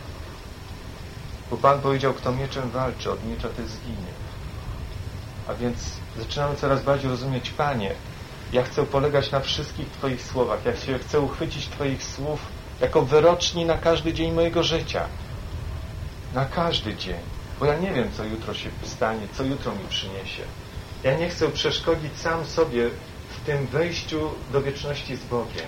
Bo Pan powiedział: kto mieczem walczy, od miecza też zginie. A więc zaczynamy coraz bardziej rozumieć: Panie, ja chcę polegać na wszystkich Twoich słowach. Ja chcę uchwycić Twoich słów jako wyroczni na każdy dzień mojego życia. Na każdy dzień. Bo ja nie wiem, co jutro się stanie, co jutro mi przyniesie. Ja nie chcę przeszkodzić sam sobie w tym wejściu do wieczności z Bogiem.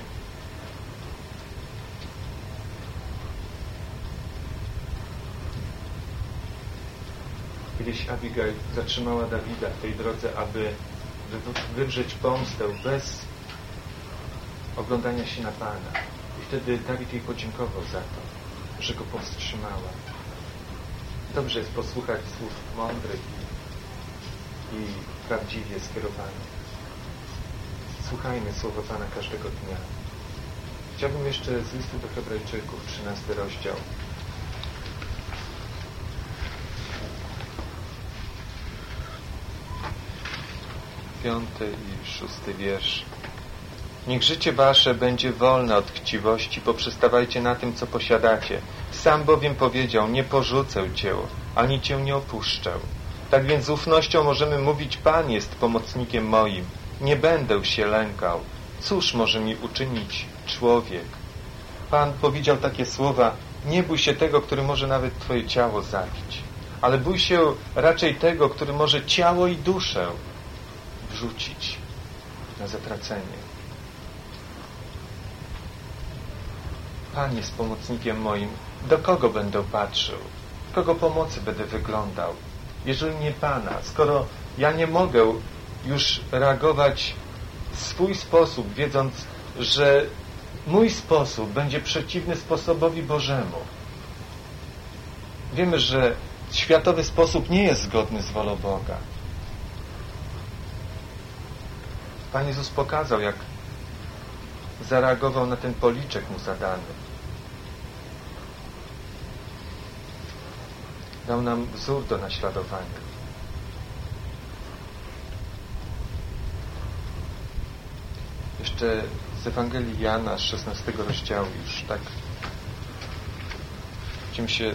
Kiedyś Abigail zatrzymała Dawida w tej drodze, aby wywrzeć pomstę bez oglądania się na Pana. I wtedy Dawid jej podziękował za to, że go powstrzymała. Dobrze jest posłuchać słów mądrych i prawdziwie skierowanych. Słuchajmy słowa Pana każdego dnia. Chciałbym jeszcze z listu do Hebrajczyków, 13 rozdział. 5. i 6 wiersz. Niech życie wasze będzie wolne od chciwości, poprzestawajcie na tym, co posiadacie. Sam bowiem powiedział: nie porzucę Cię, ani Cię nie opuszczę. Tak więc z ufnością możemy mówić: Pan jest pomocnikiem moim. Nie będę się lękał. Cóż może mi uczynić człowiek? Pan powiedział takie słowa: nie bój się tego, który może nawet Twoje ciało zabić, ale bój się raczej tego, który może ciało i duszę wrzucić na zatracenie. Pan jest pomocnikiem moim. Do kogo będę patrzył? Kogo pomocy będę wyglądał? Jeżeli nie Pana, skoro ja nie mogę już reagować w swój sposób, wiedząc, że mój sposób będzie przeciwny sposobowi Bożemu. Wiemy, że światowy sposób nie jest zgodny z wolą Boga. Pan Jezus pokazał, jak zareagował na ten policzek mu zadany. Dał nam wzór do naśladowania. Jeszcze z Ewangelii Jana z 16 rozdziału już tak chcemy się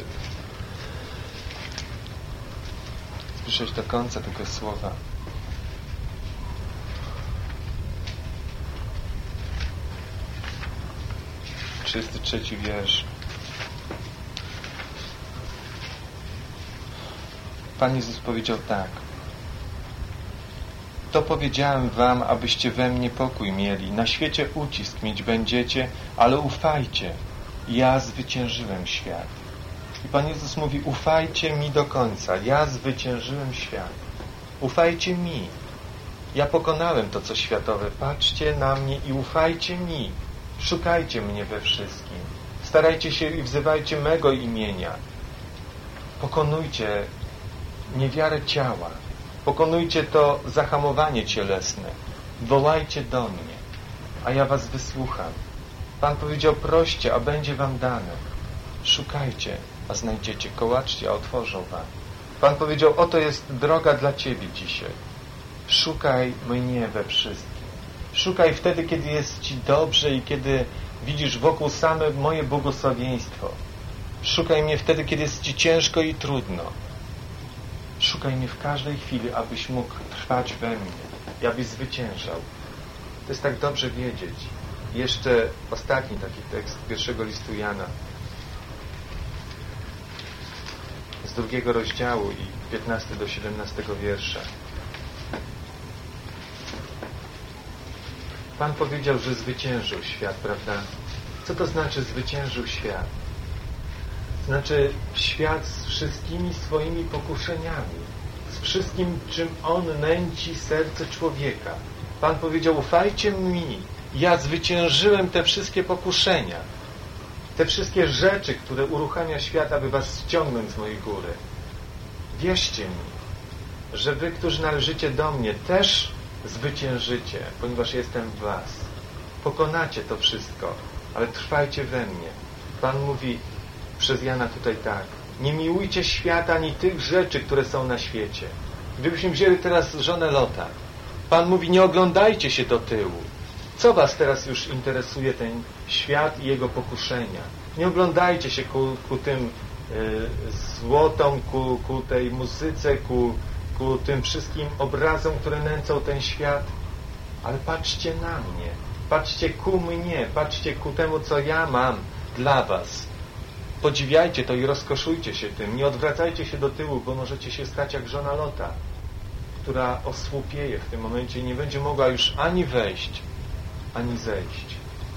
zbliżyć do końca tego słowa. 33 wiersz. Pan Jezus powiedział tak: to powiedziałem wam, abyście we mnie pokój mieli. Na świecie ucisk mieć będziecie, ale ufajcie, ja zwyciężyłem świat. I Pan Jezus mówi: ufajcie mi do końca, ja zwyciężyłem świat. Ufajcie mi. Ja pokonałem to, co światowe. Patrzcie na mnie i ufajcie mi. Szukajcie mnie we wszystkim. Starajcie się i wzywajcie mego imienia. Pokonujcie niewiarę ciała. Pokonujcie to zahamowanie cielesne. Wołajcie do mnie, a ja was wysłucham. Pan powiedział: proście, a będzie wam dane. Szukajcie, a znajdziecie. Kołaczcie, a otworzą wam. Pan powiedział: oto jest droga dla ciebie dzisiaj. Szukaj mnie we wszystkim. Szukaj wtedy, kiedy jest ci dobrze i kiedy widzisz wokół same moje błogosławieństwo. Szukaj mnie wtedy, kiedy jest ci ciężko i trudno. Szukaj mnie w każdej chwili, abyś mógł trwać we mnie i abyś zwyciężał. To jest tak dobrze wiedzieć. Jeszcze ostatni taki tekst pierwszego listu Jana z 2 rozdziału i 15 do 17 wiersza. Pan powiedział, że zwyciężył świat, prawda? Co to znaczy zwyciężył świat? Znaczy świat z wszystkimi swoimi pokuszeniami, z wszystkim, czym on nęci serce człowieka. Pan powiedział: ufajcie mi, ja zwyciężyłem te wszystkie pokuszenia, te wszystkie rzeczy, które uruchamia świat, aby was ściągnąć z mojej góry. Wierzcie mi, że wy, którzy należycie do mnie, też zwyciężycie, ponieważ jestem w was. Pokonacie to wszystko, ale trwajcie we mnie. Pan mówi przez Jana tutaj tak: nie miłujcie świata ani tych rzeczy, które są na świecie. Gdybyśmy wzięli teraz żonę Lota, Pan mówi: nie oglądajcie się do tyłu. Co was teraz już interesuje ten świat i jego pokuszenia? Nie oglądajcie się ku tym złotom, ku tej muzyce, ku tym wszystkim obrazom, które nęcą ten świat, ale patrzcie na mnie, patrzcie ku mnie, patrzcie ku temu, co ja mam dla was. Podziwiajcie to i rozkoszujcie się tym. Nie odwracajcie się do tyłu, bo możecie się stać jak żona Lota, która osłupieje w tym momencie i nie będzie mogła już ani wejść, ani zejść.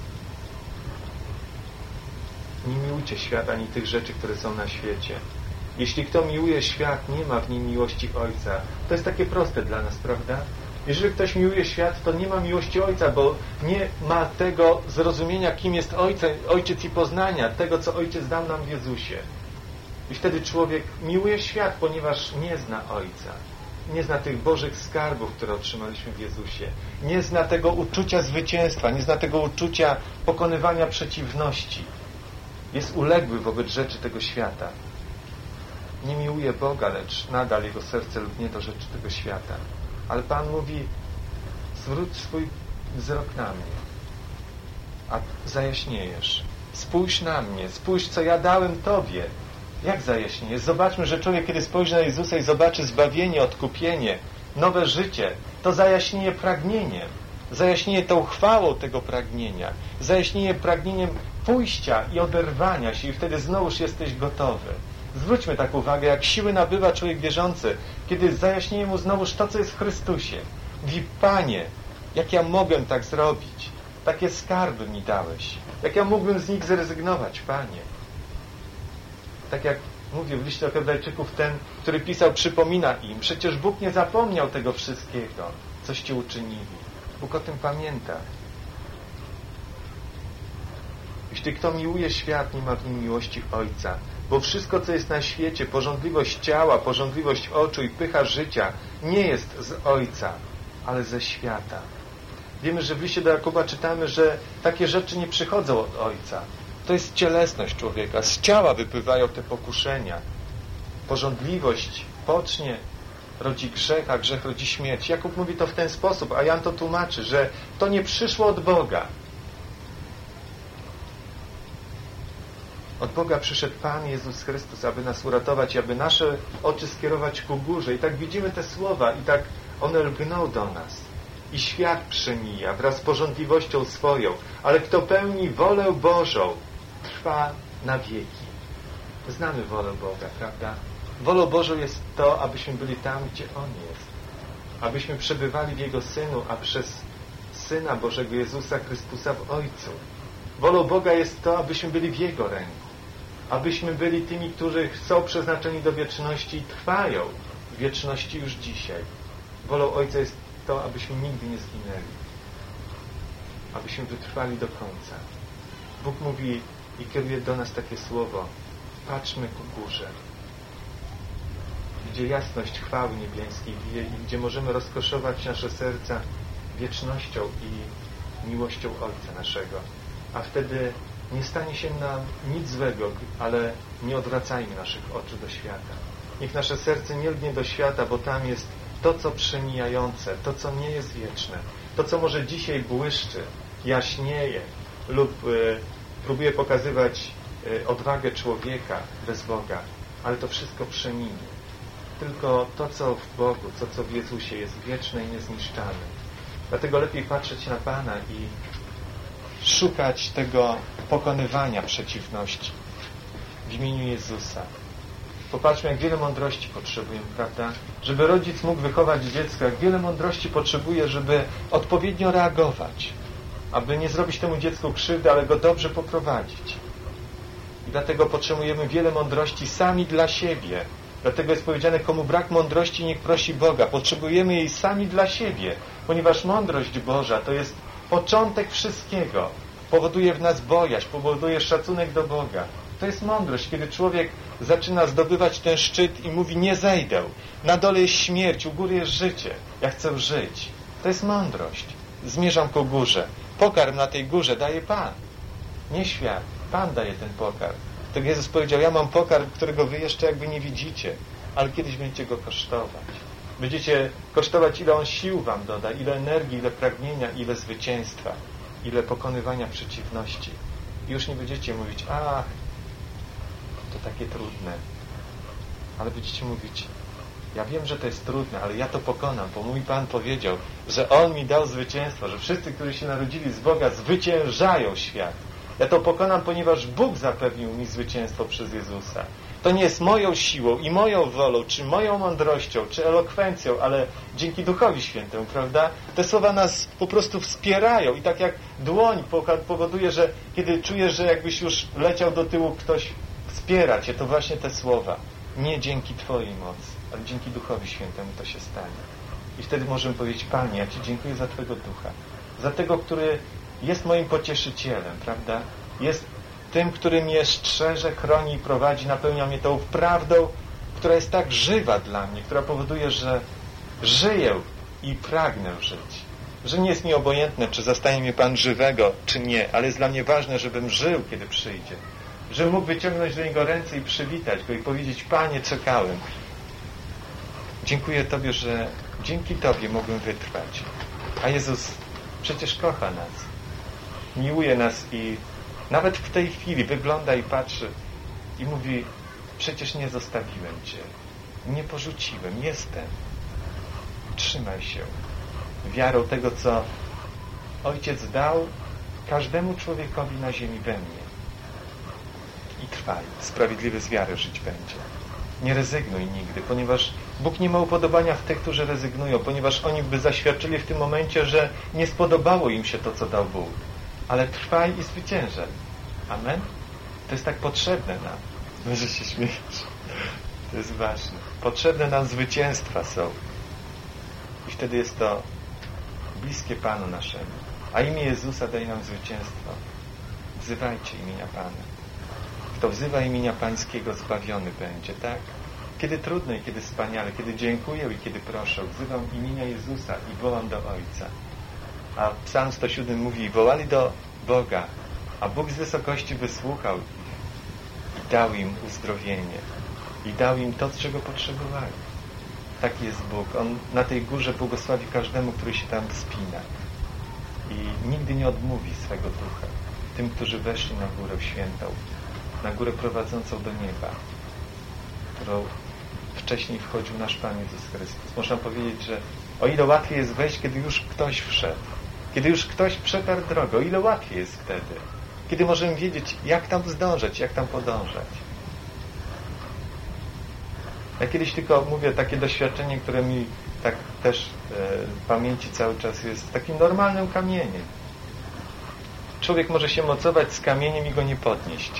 Nie miłujcie świata ani tych rzeczy, które są na świecie. Jeśli kto miłuje świat, nie ma w nim miłości Ojca. To jest takie proste dla nas, prawda? Jeżeli ktoś miłuje świat, to nie ma miłości Ojca, bo nie ma tego zrozumienia, kim jest Ojciec i poznania tego, co Ojciec dał nam w Jezusie. I wtedy człowiek miłuje świat, ponieważ nie zna Ojca. Nie zna tych Bożych skarbów, które otrzymaliśmy w Jezusie. Nie zna tego uczucia zwycięstwa, nie zna tego uczucia pokonywania przeciwności. Jest uległy wobec rzeczy tego świata. Nie miłuje Boga, lecz nadal jego serce lgnie do rzeczy tego świata. Ale Pan mówi: zwróć swój wzrok na mnie, a zajaśniejesz. Spójrz na mnie, spójrz, co ja dałem Tobie. Jak zajaśniejesz? Zobaczmy, że człowiek, kiedy spojrzy na Jezusa i zobaczy zbawienie, odkupienie, nowe życie, to zajaśnieje pragnieniem. Zajaśnieje tą chwałą tego pragnienia. Zajaśnieje pragnieniem pójścia i oderwania się i wtedy znowuż jesteś gotowy. Zwróćmy tak uwagę, jak siły nabywa człowiek wierzący, kiedy zajaśnieje mu znowuż to, co jest w Chrystusie. Mówi: Panie, jak ja mogłem tak zrobić? Takie skarby mi dałeś. Jak ja mógłbym z nich zrezygnować, Panie? Tak jak mówił w liście do Hebrajczyków ten, który pisał, przypomina im: przecież Bóg nie zapomniał tego wszystkiego, coście uczynili. Bóg o tym pamięta. Jeśli kto miłuje świat, nie ma w nim miłości Ojca. Bo wszystko, co jest na świecie, pożądliwość ciała, pożądliwość oczu i pycha życia, nie jest z Ojca, ale ze świata. Wiemy, że w liście do Jakuba czytamy, że takie rzeczy nie przychodzą od Ojca. To jest cielesność człowieka. Z ciała wypływają te pokuszenia. Pożądliwość pocznie, rodzi grzech, a grzech rodzi śmierć. Jakub mówi to w ten sposób, a Jan to tłumaczy, że to nie przyszło od Boga. Od Boga przyszedł Pan Jezus Chrystus, aby nas uratować i aby nasze oczy skierować ku górze. I tak widzimy te słowa i tak one lgną do nas. I świat przemija wraz z pożądliwością swoją, ale kto pełni wolę Bożą, trwa na wieki. Znamy wolę Boga, prawda? Wolą Bożą jest to, abyśmy byli tam, gdzie On jest. Abyśmy przebywali w Jego Synu, a przez Syna Bożego Jezusa Chrystusa w Ojcu. Wolą Boga jest to, abyśmy byli w Jego ręku. Abyśmy byli tymi, którzy są przeznaczeni do wieczności i trwają w wieczności już dzisiaj. Wolą Ojca jest to, abyśmy nigdy nie zginęli. Abyśmy wytrwali do końca. Bóg mówi i kieruje do nas takie słowo: patrzmy ku górze, gdzie jasność chwały niebieskiej bije i gdzie możemy rozkoszować nasze serca wiecznością i miłością Ojca naszego. A wtedy nie stanie się nam nic złego, ale nie odwracajmy naszych oczu do świata. Niech nasze serce nie lgnie do świata, bo tam jest to, co przemijające, to, co nie jest wieczne, to, co może dzisiaj błyszczy, jaśnieje lub próbuje pokazywać odwagę człowieka bez Boga, ale to wszystko przeminie. Tylko to, co w Bogu, to, co w Jezusie jest wieczne i niezniszczalne. Dlatego lepiej patrzeć na Pana i szukać tego pokonywania przeciwności w imieniu Jezusa. Popatrzmy, jak wiele mądrości potrzebujemy, prawda? Żeby rodzic mógł wychować dziecko, jak wiele mądrości potrzebuje, żeby odpowiednio reagować, aby nie zrobić temu dziecku krzywdy, ale go dobrze poprowadzić. I dlatego potrzebujemy wiele mądrości sami dla siebie. Dlatego jest powiedziane, komu brak mądrości, niech prosi Boga. Potrzebujemy jej sami dla siebie, ponieważ mądrość Boża to jest początek wszystkiego. Powoduje w nas bojaźń, powoduje szacunek do Boga. To jest mądrość, kiedy człowiek zaczyna zdobywać ten szczyt i mówi: nie zejdę. Na dole jest śmierć, u góry jest życie. Ja chcę żyć. To jest mądrość. Zmierzam ku górze. Pokarm na tej górze daje Pan. Nie świat. Pan daje ten pokarm. Tak Jezus powiedział: ja mam pokarm, którego wy jeszcze jakby nie widzicie, ale kiedyś będziecie go kosztować. Będziecie kosztować, ile On sił wam doda, ile energii, ile pragnienia, ile zwycięstwa, ile pokonywania przeciwności. I już nie będziecie mówić: ach, to takie trudne. Ale będziecie mówić: ja wiem, że to jest trudne, ale ja to pokonam, bo mój Pan powiedział, że On mi dał zwycięstwo, że wszyscy, którzy się narodzili z Boga, zwyciężają świat. Ja to pokonam, ponieważ Bóg zapewnił mi zwycięstwo przez Jezusa. To nie jest moją siłą i moją wolą, czy moją mądrością, czy elokwencją, ale dzięki Duchowi Świętemu, prawda? Te słowa nas po prostu wspierają i tak jak dłoń powoduje, że kiedy czujesz, że jakbyś już leciał do tyłu, ktoś wspiera cię, to właśnie te słowa. Nie dzięki Twojej mocy, ale dzięki Duchowi Świętemu to się stanie. I wtedy możemy powiedzieć: Panie, ja Ci dziękuję za Twojego Ducha, za tego, który jest moim pocieszycielem, prawda? Jest tym, który mnie strzeże, chroni i prowadzi, napełnia mnie tą prawdą, która jest tak żywa dla mnie, która powoduje, że żyję i pragnę żyć. Że nie jest mi obojętne, czy zastanie mnie Pan żywego, czy nie, ale jest dla mnie ważne, żebym żył, kiedy przyjdzie. Żebym mógł wyciągnąć do Niego ręce i przywitać Go i powiedzieć: Panie, czekałem. Dziękuję Tobie, że dzięki Tobie mogłem wytrwać. A Jezus przecież kocha nas. Miłuje nas i nawet w tej chwili wygląda i patrzy i mówi: przecież nie zostawiłem Cię, nie porzuciłem, jestem. Trzymaj się wiarą tego, co Ojciec dał każdemu człowiekowi na ziemi we mnie. I trwaj, sprawiedliwy z wiary żyć będzie. Nie rezygnuj nigdy, ponieważ Bóg nie ma upodobania w tych, którzy rezygnują, ponieważ oni by zaświadczyli w tym momencie, że nie spodobało im się to, co dał Bóg. Ale trwaj i zwyciężaj. Amen? To jest tak potrzebne nam. Może się śmieć. To jest ważne. Potrzebne nam zwycięstwa są. I wtedy jest to bliskie Panu naszemu. A imię Jezusa daje nam zwycięstwo. Wzywajcie imienia Pana. Kto wzywa imienia Pańskiego, zbawiony będzie, tak? Kiedy trudno i kiedy wspaniale, kiedy dziękuję i kiedy proszę, wzywam imienia Jezusa i wołam do Ojca. A Psalm 107 mówi: wołali do Boga, a Bóg z wysokości wysłuchał ich i dał im uzdrowienie. I dał im to, czego potrzebowali. Taki jest Bóg. On na tej górze błogosławi każdemu, który się tam wspina. I nigdy nie odmówi swego ducha tym, którzy weszli na górę świętą, na górę prowadzącą do nieba, którą wcześniej wchodził nasz Pan Jezus Chrystus. Można powiedzieć, że o ile łatwiej jest wejść, kiedy już ktoś wszedł, kiedy już ktoś przetarł drogę, o ile łatwiej jest wtedy. Kiedy możemy wiedzieć, jak tam zdążyć, jak tam podążać. Ja kiedyś tylko mówię takie doświadczenie, które mi tak też w pamięci cały czas jest takim normalnym kamieniem. Człowiek może się mocować z kamieniem i go nie podnieść.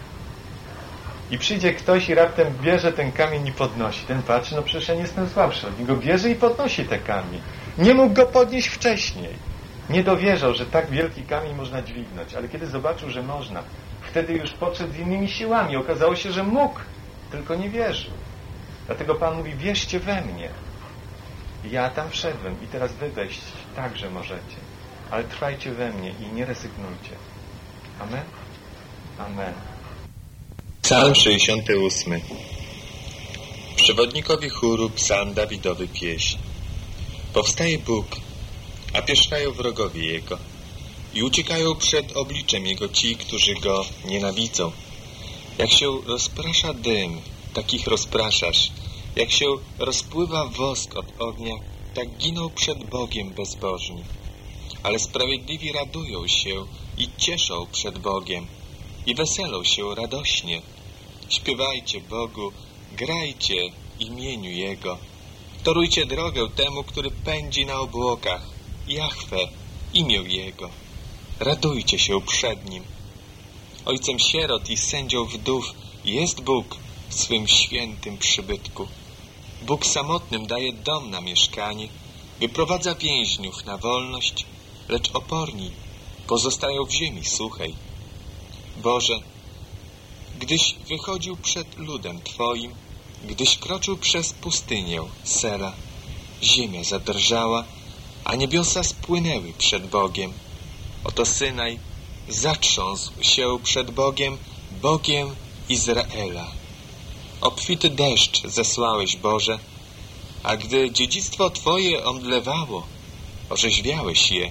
I przyjdzie ktoś i raptem bierze ten kamień i podnosi. Ten patrzy, no przecież ja nie jestem słabszy. On go bierze i podnosi ten kamień. Nie mógł go podnieść wcześniej. Nie dowierzał, że tak wielki kamień można dźwignąć. Ale kiedy zobaczył, że można, wtedy już podszedł z innymi siłami. Okazało się, że mógł, tylko nie wierzył. Dlatego Pan mówi, wierzcie we mnie. Ja tam wszedłem i teraz wy wejść także możecie. Ale trwajcie we mnie i nie rezygnujcie. Amen? Amen. Psalm 68. Przewodnikowi chóru psalm Dawidowy pieśń. Powstaje Bóg, a pierzchają wrogowie Jego i uciekają przed obliczem Jego ci, którzy Go nienawidzą. Jak się rozprasza dym, takich rozpraszasz. Jak się rozpływa wosk od ognia, tak giną przed Bogiem bezbożni. Ale sprawiedliwi radują się i cieszą przed Bogiem i weselą się radośnie. Śpiewajcie Bogu, grajcie imieniu Jego. Torujcie drogę temu, który pędzi na obłokach. Jahwe, imię Jego. Radujcie się przed Nim. Ojcem sierot i sędzią wdów jest Bóg w swym świętym przybytku. Bóg samotnym daje dom na mieszkanie, wyprowadza więźniów na wolność, lecz oporni pozostają w ziemi suchej. Boże, gdyś wychodził przed ludem Twoim, gdyś kroczył przez pustynię Sela, ziemia zadrżała, a niebiosa spłynęły przed Bogiem. Oto Synaj zatrząsł się przed Bogiem, Bogiem Izraela. Obfity deszcz zesłałeś, Boże, a gdy dziedzictwo Twoje omdlewało, orzeźwiałeś je.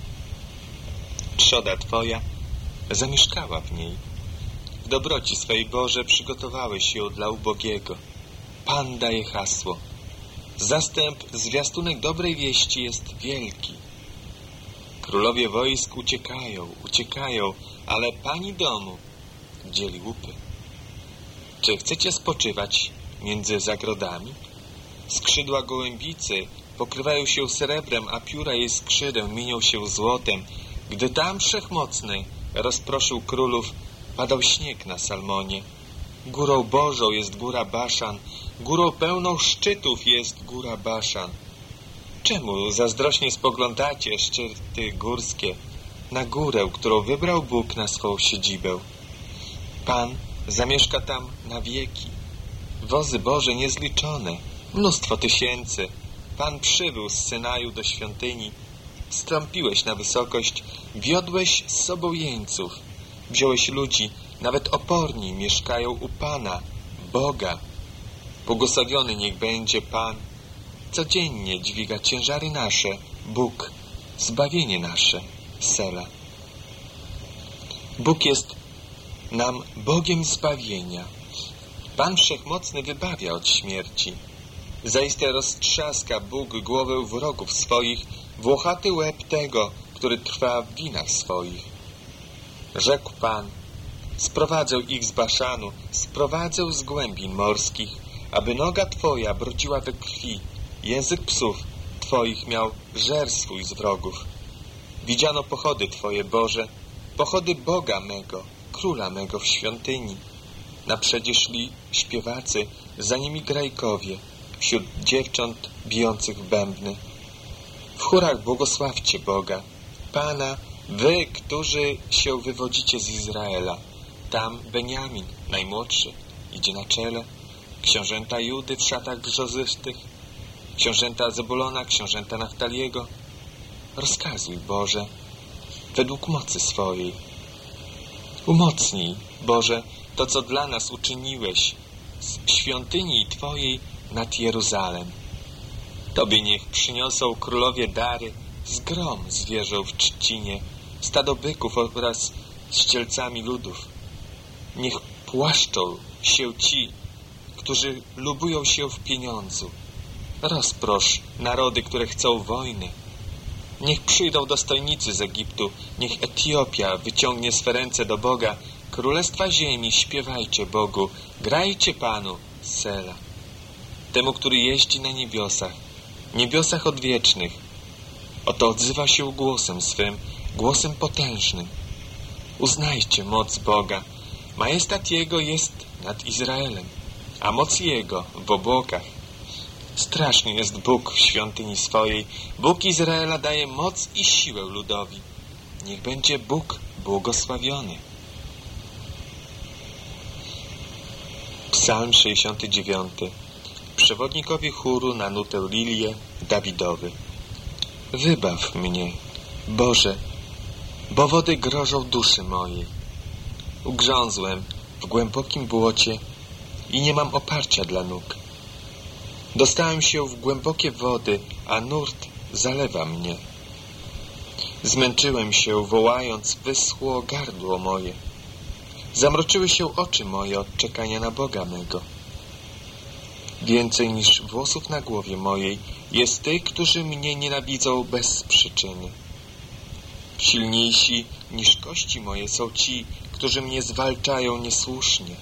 Trzoda Twoja zamieszkała w niej. W dobroci swej, Boże, przygotowałeś ją dla ubogiego. Pan daje hasło. Zastęp, zwiastunek dobrej wieści jest wielki. Królowie wojsk uciekają, ale Pani domu dzieli łupy. Czy chcecie spoczywać między zagrodami? Skrzydła gołębicy pokrywają się srebrem, a pióra jej skrzydeł mienią się złotem. Gdy tam Wszechmocny rozproszył królów, padał śnieg na Salmonie. Górą Bożą jest góra Baszan, górą pełną szczytów jest góra Baszan. Czemu zazdrośnie spoglądacie, szczyty górskie, na górę, którą wybrał Bóg na swą siedzibę? Pan zamieszka tam na wieki. Wozy Boże niezliczone, mnóstwo tysięcy. Pan przybył z Synaju do świątyni. Wstąpiłeś na wysokość, wiodłeś z sobą jeńców. Wziąłeś ludzi, nawet oporni mieszkają u Pana, Boga. Błogosławiony niech będzie Pan. Codziennie dźwiga ciężary nasze, Bóg, zbawienie nasze, Sela. Bóg jest nam Bogiem zbawienia. Pan Wszechmocny wybawia od śmierci. Zaiste roztrzaska Bóg głowę wrogów swoich, włochaty łeb tego, który trwa w winach swoich. Rzekł Pan, sprowadzę ich z Baszanu, sprowadzę z głębin morskich, aby noga Twoja brodziła we krwi, język psów Twoich miał żer swój z wrogów. Widziano pochody Twoje, Boże, pochody Boga mego, Króla mego w świątyni. Naprzedzie szli śpiewacy, za nimi grajkowie, wśród dziewcząt bijących w bębny. W chórach błogosławcie Boga, Pana, wy, którzy się wywodzicie z Izraela. Tam Beniamin, najmłodszy, idzie na czele, książęta Judy w szatach brzozystych, książęta Zebulona, książęta Naftaliego. Rozkazuj, Boże, według mocy swojej. Umocnij, Boże, to, co dla nas uczyniłeś z świątyni Twojej nad Jeruzalem. Tobie niech przyniosą królowie dary, zgrom zwierzą w trzcinie, stado byków oraz ścielcami ludów. Niech płaszczą się ci, którzy lubują się w pieniądzu. Rozprosz narody, które chcą wojny. Niech przyjdą dostojnicy z Egiptu, niech Etiopia wyciągnie swe ręce do Boga. Królestwa ziemi, śpiewajcie Bogu, grajcie Panu, Sela. Temu, który jeździ na niebiosach odwiecznych. Oto odzywa się głosem swym, głosem potężnym. Uznajcie moc Boga. Majestat Jego jest nad Izraelem, a moc Jego w obłokach. Straszny jest Bóg w świątyni swojej. Bóg Izraela daje moc i siłę ludowi. Niech będzie Bóg błogosławiony. Psalm 69. Przewodnikowi chóru na nutę lilię Dawidowy. Wybaw mnie, Boże, bo wody grożą duszy mojej. Ugrzązłem w głębokim błocie i nie mam oparcia dla nóg. Dostałem się w głębokie wody, a nurt zalewa mnie. Zmęczyłem się, wołając, wyschło gardło moje. Zamroczyły się oczy moje od czekania na Boga mego. Więcej niż włosów na głowie mojej jest tych, którzy mnie nienawidzą bez przyczyny. Silniejsi niż kości moje są ci, którzy mnie zwalczają niesłusznie.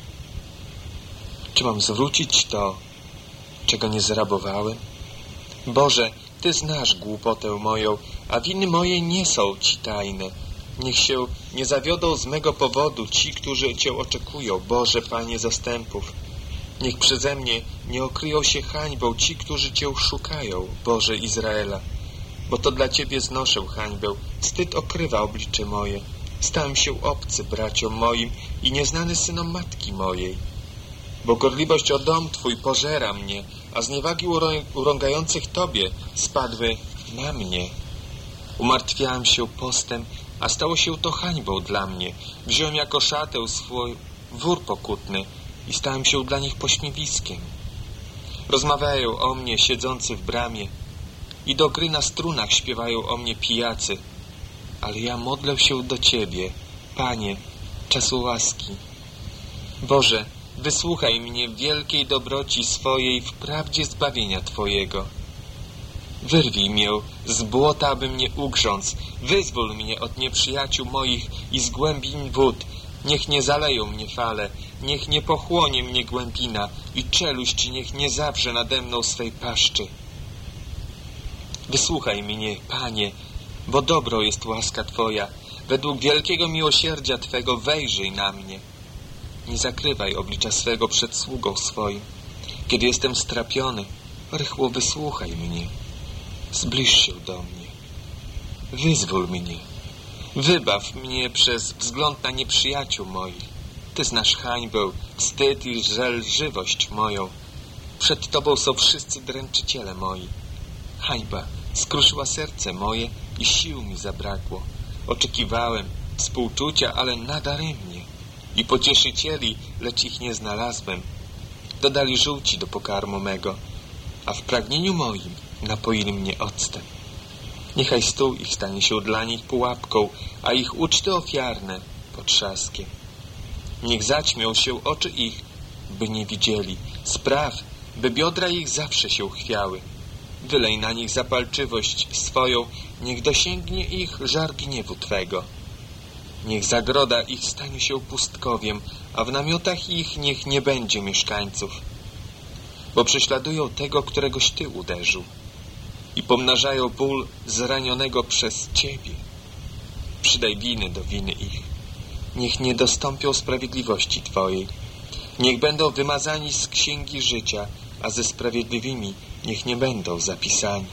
Czy mam zwrócić to, czego nie zrabowałem? Boże, Ty znasz głupotę moją, a winy moje nie są Ci tajne. Niech się nie zawiodą z mego powodu ci, którzy Cię oczekują, Boże, Panie zastępów. Niech przeze mnie nie okryją się hańbą ci, którzy Cię szukają, Boże Izraela. Bo to dla Ciebie znoszę hańbę, wstyd okrywa oblicze moje. Stałem się obcy braciom moim i nieznany synom matki mojej. Bo gorliwość o dom Twój pożera mnie, a zniewagi urągających Tobie spadły na mnie. Umartwiałem się postem, a stało się to hańbą dla mnie. Wziąłem jako szatę swój wór pokutny i stałem się dla nich pośmiewiskiem. Rozmawiają o mnie siedzący w bramie i do gry na strunach śpiewają o mnie pijacy. Ale ja modlę się do Ciebie, Panie, czasu łaski. Boże, wysłuchaj mnie w wielkiej dobroci swojej, w prawdzie zbawienia Twojego. Wyrwij mnie z błota, aby mnie ugrząc. Wyzwól mnie od nieprzyjaciół moich i z głębin wód. Niech nie zaleją mnie fale, niech nie pochłonie mnie głębina i czeluść niech nie zawrze nade mną swej paszczy. Wysłuchaj mnie, Panie, bo dobro jest łaska Twoja. Według wielkiego miłosierdzia Twego wejrzyj na mnie. Nie zakrywaj oblicza swego przed sługą swoim. Kiedy jestem strapiony, rychło wysłuchaj mnie. Zbliż się do mnie. Wyzwól mnie. Wybaw mnie przez wzgląd na nieprzyjaciół moich. Ty znasz hańbę, wstyd i żelżywość moją. Przed Tobą są wszyscy dręczyciele moi. Hańba skruszyła serce moje i sił mi zabrakło. Oczekiwałem współczucia, ale nadaremnie. I pocieszycieli, lecz ich nie znalazłem. Dodali żółci do pokarmu mego, a w pragnieniu moim napoili mnie octem. Niechaj stół ich stanie się dla nich pułapką, a ich uczty ofiarne potrzaskiem. Niech zaćmią się oczy ich, by nie widzieli. Spraw, by biodra ich zawsze się chwiały. Wylej na nich zapalczywość swoją, niech dosięgnie ich żar gniewu Twego. Niech zagroda ich stanie się pustkowiem, a w namiotach ich niech nie będzie mieszkańców. Bo prześladują tego, któregoś Ty uderzył i pomnażają ból zranionego przez Ciebie. Przydaj winy do winy ich. Niech nie dostąpią sprawiedliwości Twojej. Niech będą wymazani z księgi życia, a ze sprawiedliwymi niech nie będą zapisani.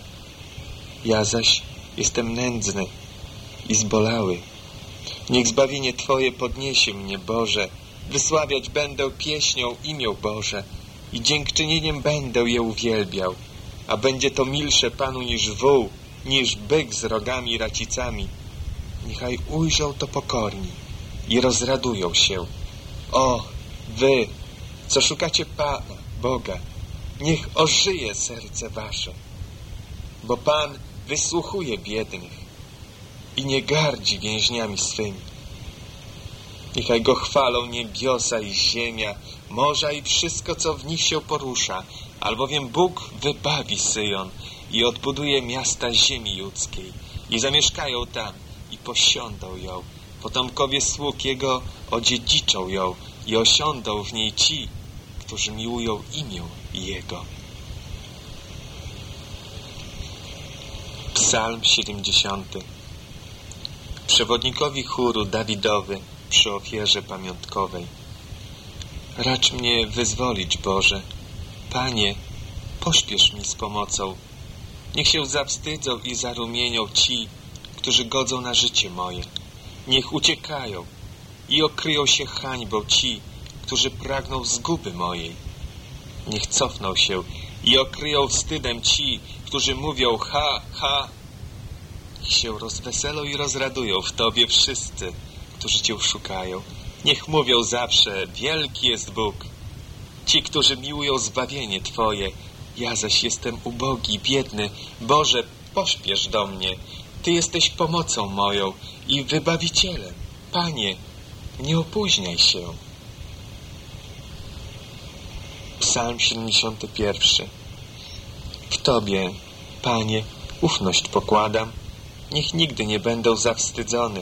Ja zaś jestem nędzny i zbolały. Niech zbawienie Twoje podniesie mnie, Boże. Wysławiać będę pieśnią imię Boże i dziękczynieniem będę je uwielbiał. A będzie to milsze Panu niż wół, niż byk z rogami i racicami. Niechaj ujrzą to pokorni i rozradują się. O, wy, co szukacie Pana, Boga, niech ożyje serce wasze. Bo Pan wysłuchuje biednych i nie gardzi więźniami swymi. Niechaj Go chwalą niebiosa i ziemia, morza i wszystko, co w nich się porusza, albowiem Bóg wybawi Syjon i odbuduje miasta ziemi ludzkiej. i zamieszkają tam i posiądą ją. Potomkowie sług Jego odziedziczą ją i osiądą w niej ci, którzy miłują imię Jego. Psalm 70. Przewodnikowi chóru Dawidowy przy ofierze pamiątkowej. Racz mnie wyzwolić, Boże. Panie, pośpiesz mi z pomocą. Niech się zawstydzą i zarumienią ci, którzy godzą na życie moje. Niech uciekają i okryją się hańbą ci, którzy pragną zguby mojej. Niech cofną się i okryją wstydem ci, którzy mówią ha, ha. Niech się rozweselą i rozradują w Tobie wszyscy, którzy Cię szukają. Niech mówią zawsze, wielki jest Bóg. Ci, którzy miłują zbawienie Twoje, ja zaś jestem ubogi, biedny. Boże, pośpiesz do mnie. Ty jesteś pomocą moją i wybawicielem. Panie, nie opóźniaj się. Psalm 71. W Tobie, Panie, ufność pokładam. Niech nigdy nie będę zawstydzony.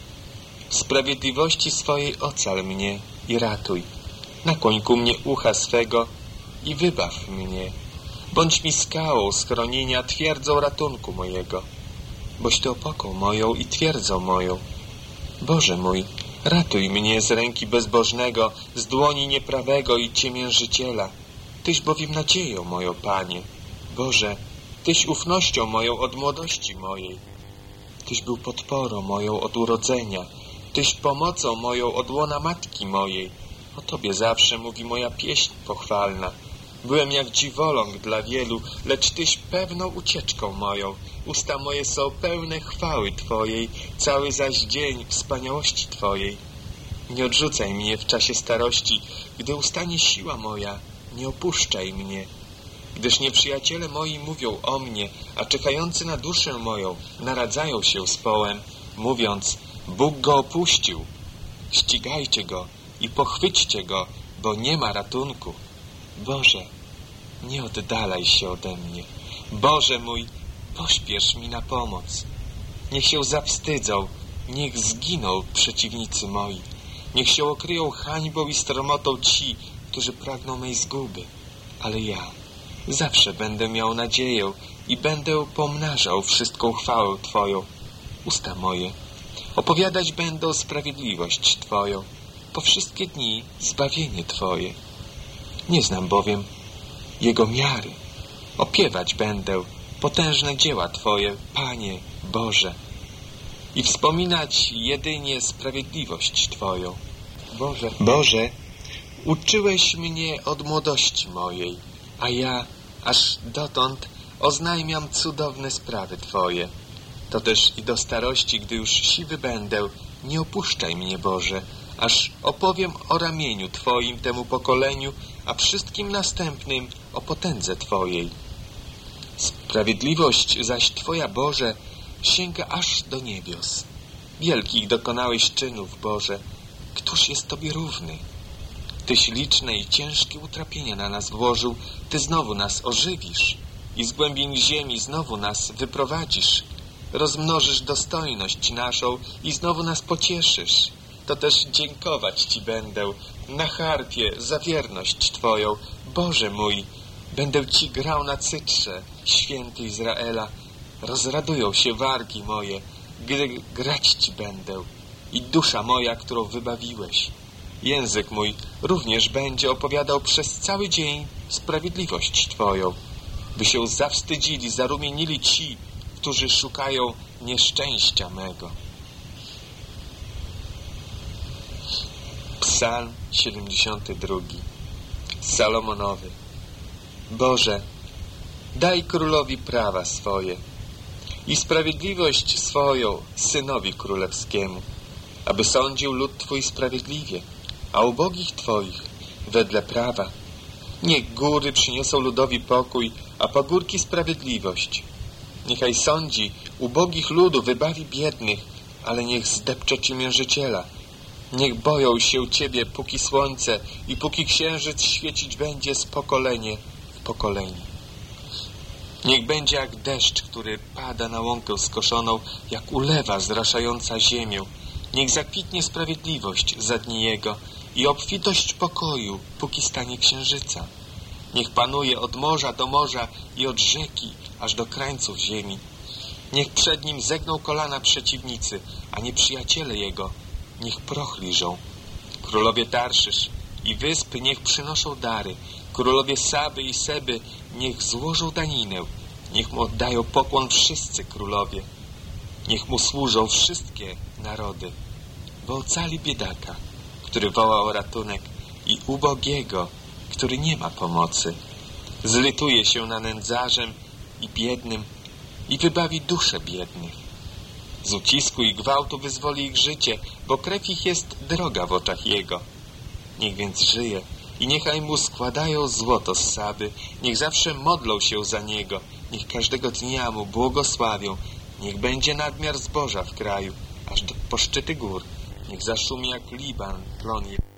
W sprawiedliwości swojej ocal mnie i ratuj. Nakłoń ku mnie ucha swego i wybaw mnie. Bądź mi skałą schronienia, twierdzą ratunku mojego. Boś Ty opoką moją i twierdzą moją. Boże mój, ratuj mnie z ręki bezbożnego, z dłoni nieprawego i ciemiężyciela. Tyś bowiem nadzieją moją, Panie. Boże, Tyś ufnością moją od młodości mojej. Tyś był podporą moją od urodzenia. Tyś pomocą moją od łona matki mojej. O Tobie zawsze mówi moja pieśń pochwalna. Byłem jak dziwoląg dla wielu, lecz Tyś pewną ucieczką moją. Usta moje są pełne chwały Twojej, cały zaś dzień wspaniałości Twojej. Nie odrzucaj mnie w czasie starości, gdy ustanie siła moja, nie opuszczaj mnie. Gdyż nieprzyjaciele moi mówią o mnie, a czekający na duszę moją naradzają się z połem, mówiąc, Bóg go opuścił. Ścigajcie go i pochwyćcie go, bo nie ma ratunku. Boże, nie oddalaj się ode mnie. Boże mój, pośpiesz mi na pomoc. Niech się zawstydzą, niech zginą przeciwnicy moi. Niech się okryją hańbą i stromotą ci, którzy pragną mej zguby. Ale ja zawsze będę miał nadzieję i będę pomnażał wszystką chwałę Twoją. Usta moje opowiadać będą sprawiedliwość Twoją, po wszystkie dni zbawienie Twoje. Nie znam bowiem Jego miary. Opiewać będę potężne dzieła Twoje, Panie Boże, i wspominać jedynie sprawiedliwość Twoją. Boże, uczyłeś mnie od młodości mojej, a ja aż dotąd oznajmiam cudowne sprawy Twoje. To też i do starości, gdy już siwy będę, nie opuszczaj mnie, Boże, aż opowiem o ramieniu Twoim temu pokoleniu, a wszystkim następnym o potędze Twojej. Sprawiedliwość zaś Twoja, Boże, sięga aż do niebios. Wielkich dokonałeś czynów, Boże, któż jest Tobie równy? Tyś liczne i ciężkie utrapienia na nas włożył, Ty znowu nas ożywisz i z głębin ziemi znowu nas wyprowadzisz. Rozmnożysz dostojność naszą i znowu nas pocieszysz. To też dziękować Ci będę na harpie za wierność Twoją. Boże mój, będę Ci grał na cytrze, święty Izraela. Rozradują się wargi moje, gdy grać Ci będę i dusza moja, którą wybawiłeś. Język mój również będzie opowiadał przez cały dzień sprawiedliwość Twoją, by się zawstydzili, zarumienili ci, którzy szukają nieszczęścia mego. Psalm 72. Salomonowy. Boże, daj królowi prawa swoje i sprawiedliwość swoją synowi królewskiemu, aby sądził lud Twój sprawiedliwie, a ubogich Twoich wedle prawa. Niech góry przyniosą ludowi pokój, a pagórki sprawiedliwość. Niechaj sądzi ubogich ludu, wybawi biednych, ale niech zdepcze ciemiężyciela. Niech boją się Ciebie, póki słońce i póki księżyc świecić będzie z pokolenia w pokolenie. Niech będzie jak deszcz, który pada na łąkę skoszoną, jak ulewa zraszająca ziemię. Niech zakwitnie sprawiedliwość za dni Jego i obfitość pokoju, póki stanie księżyca. Niech panuje od morza do morza i od rzeki aż do krańców ziemi. Niech przed Nim zegną kolana przeciwnicy, a nieprzyjaciele Jego niech proch liżą. Królowie Tarszysz i wysp niech przynoszą dary. Królowie Saby i Seby niech złożą daninę. Niech Mu oddają pokłon wszyscy królowie. Niech Mu służą wszystkie narody. Bo ocali biedaka, który woła o ratunek, i ubogiego, który nie ma pomocy. Zlituje się na nędzarzem i biednym i wybawi dusze biednych. Z ucisku i gwałtu wyzwoli ich życie, bo krew ich jest droga w oczach Jego. Niech więc żyje i niechaj Mu składają złoto z Saby, niech zawsze modlą się za Niego, niech każdego dnia Mu błogosławią, niech będzie nadmiar zboża w kraju, aż po szczyty gór, niech zaszumi jak Liban plon.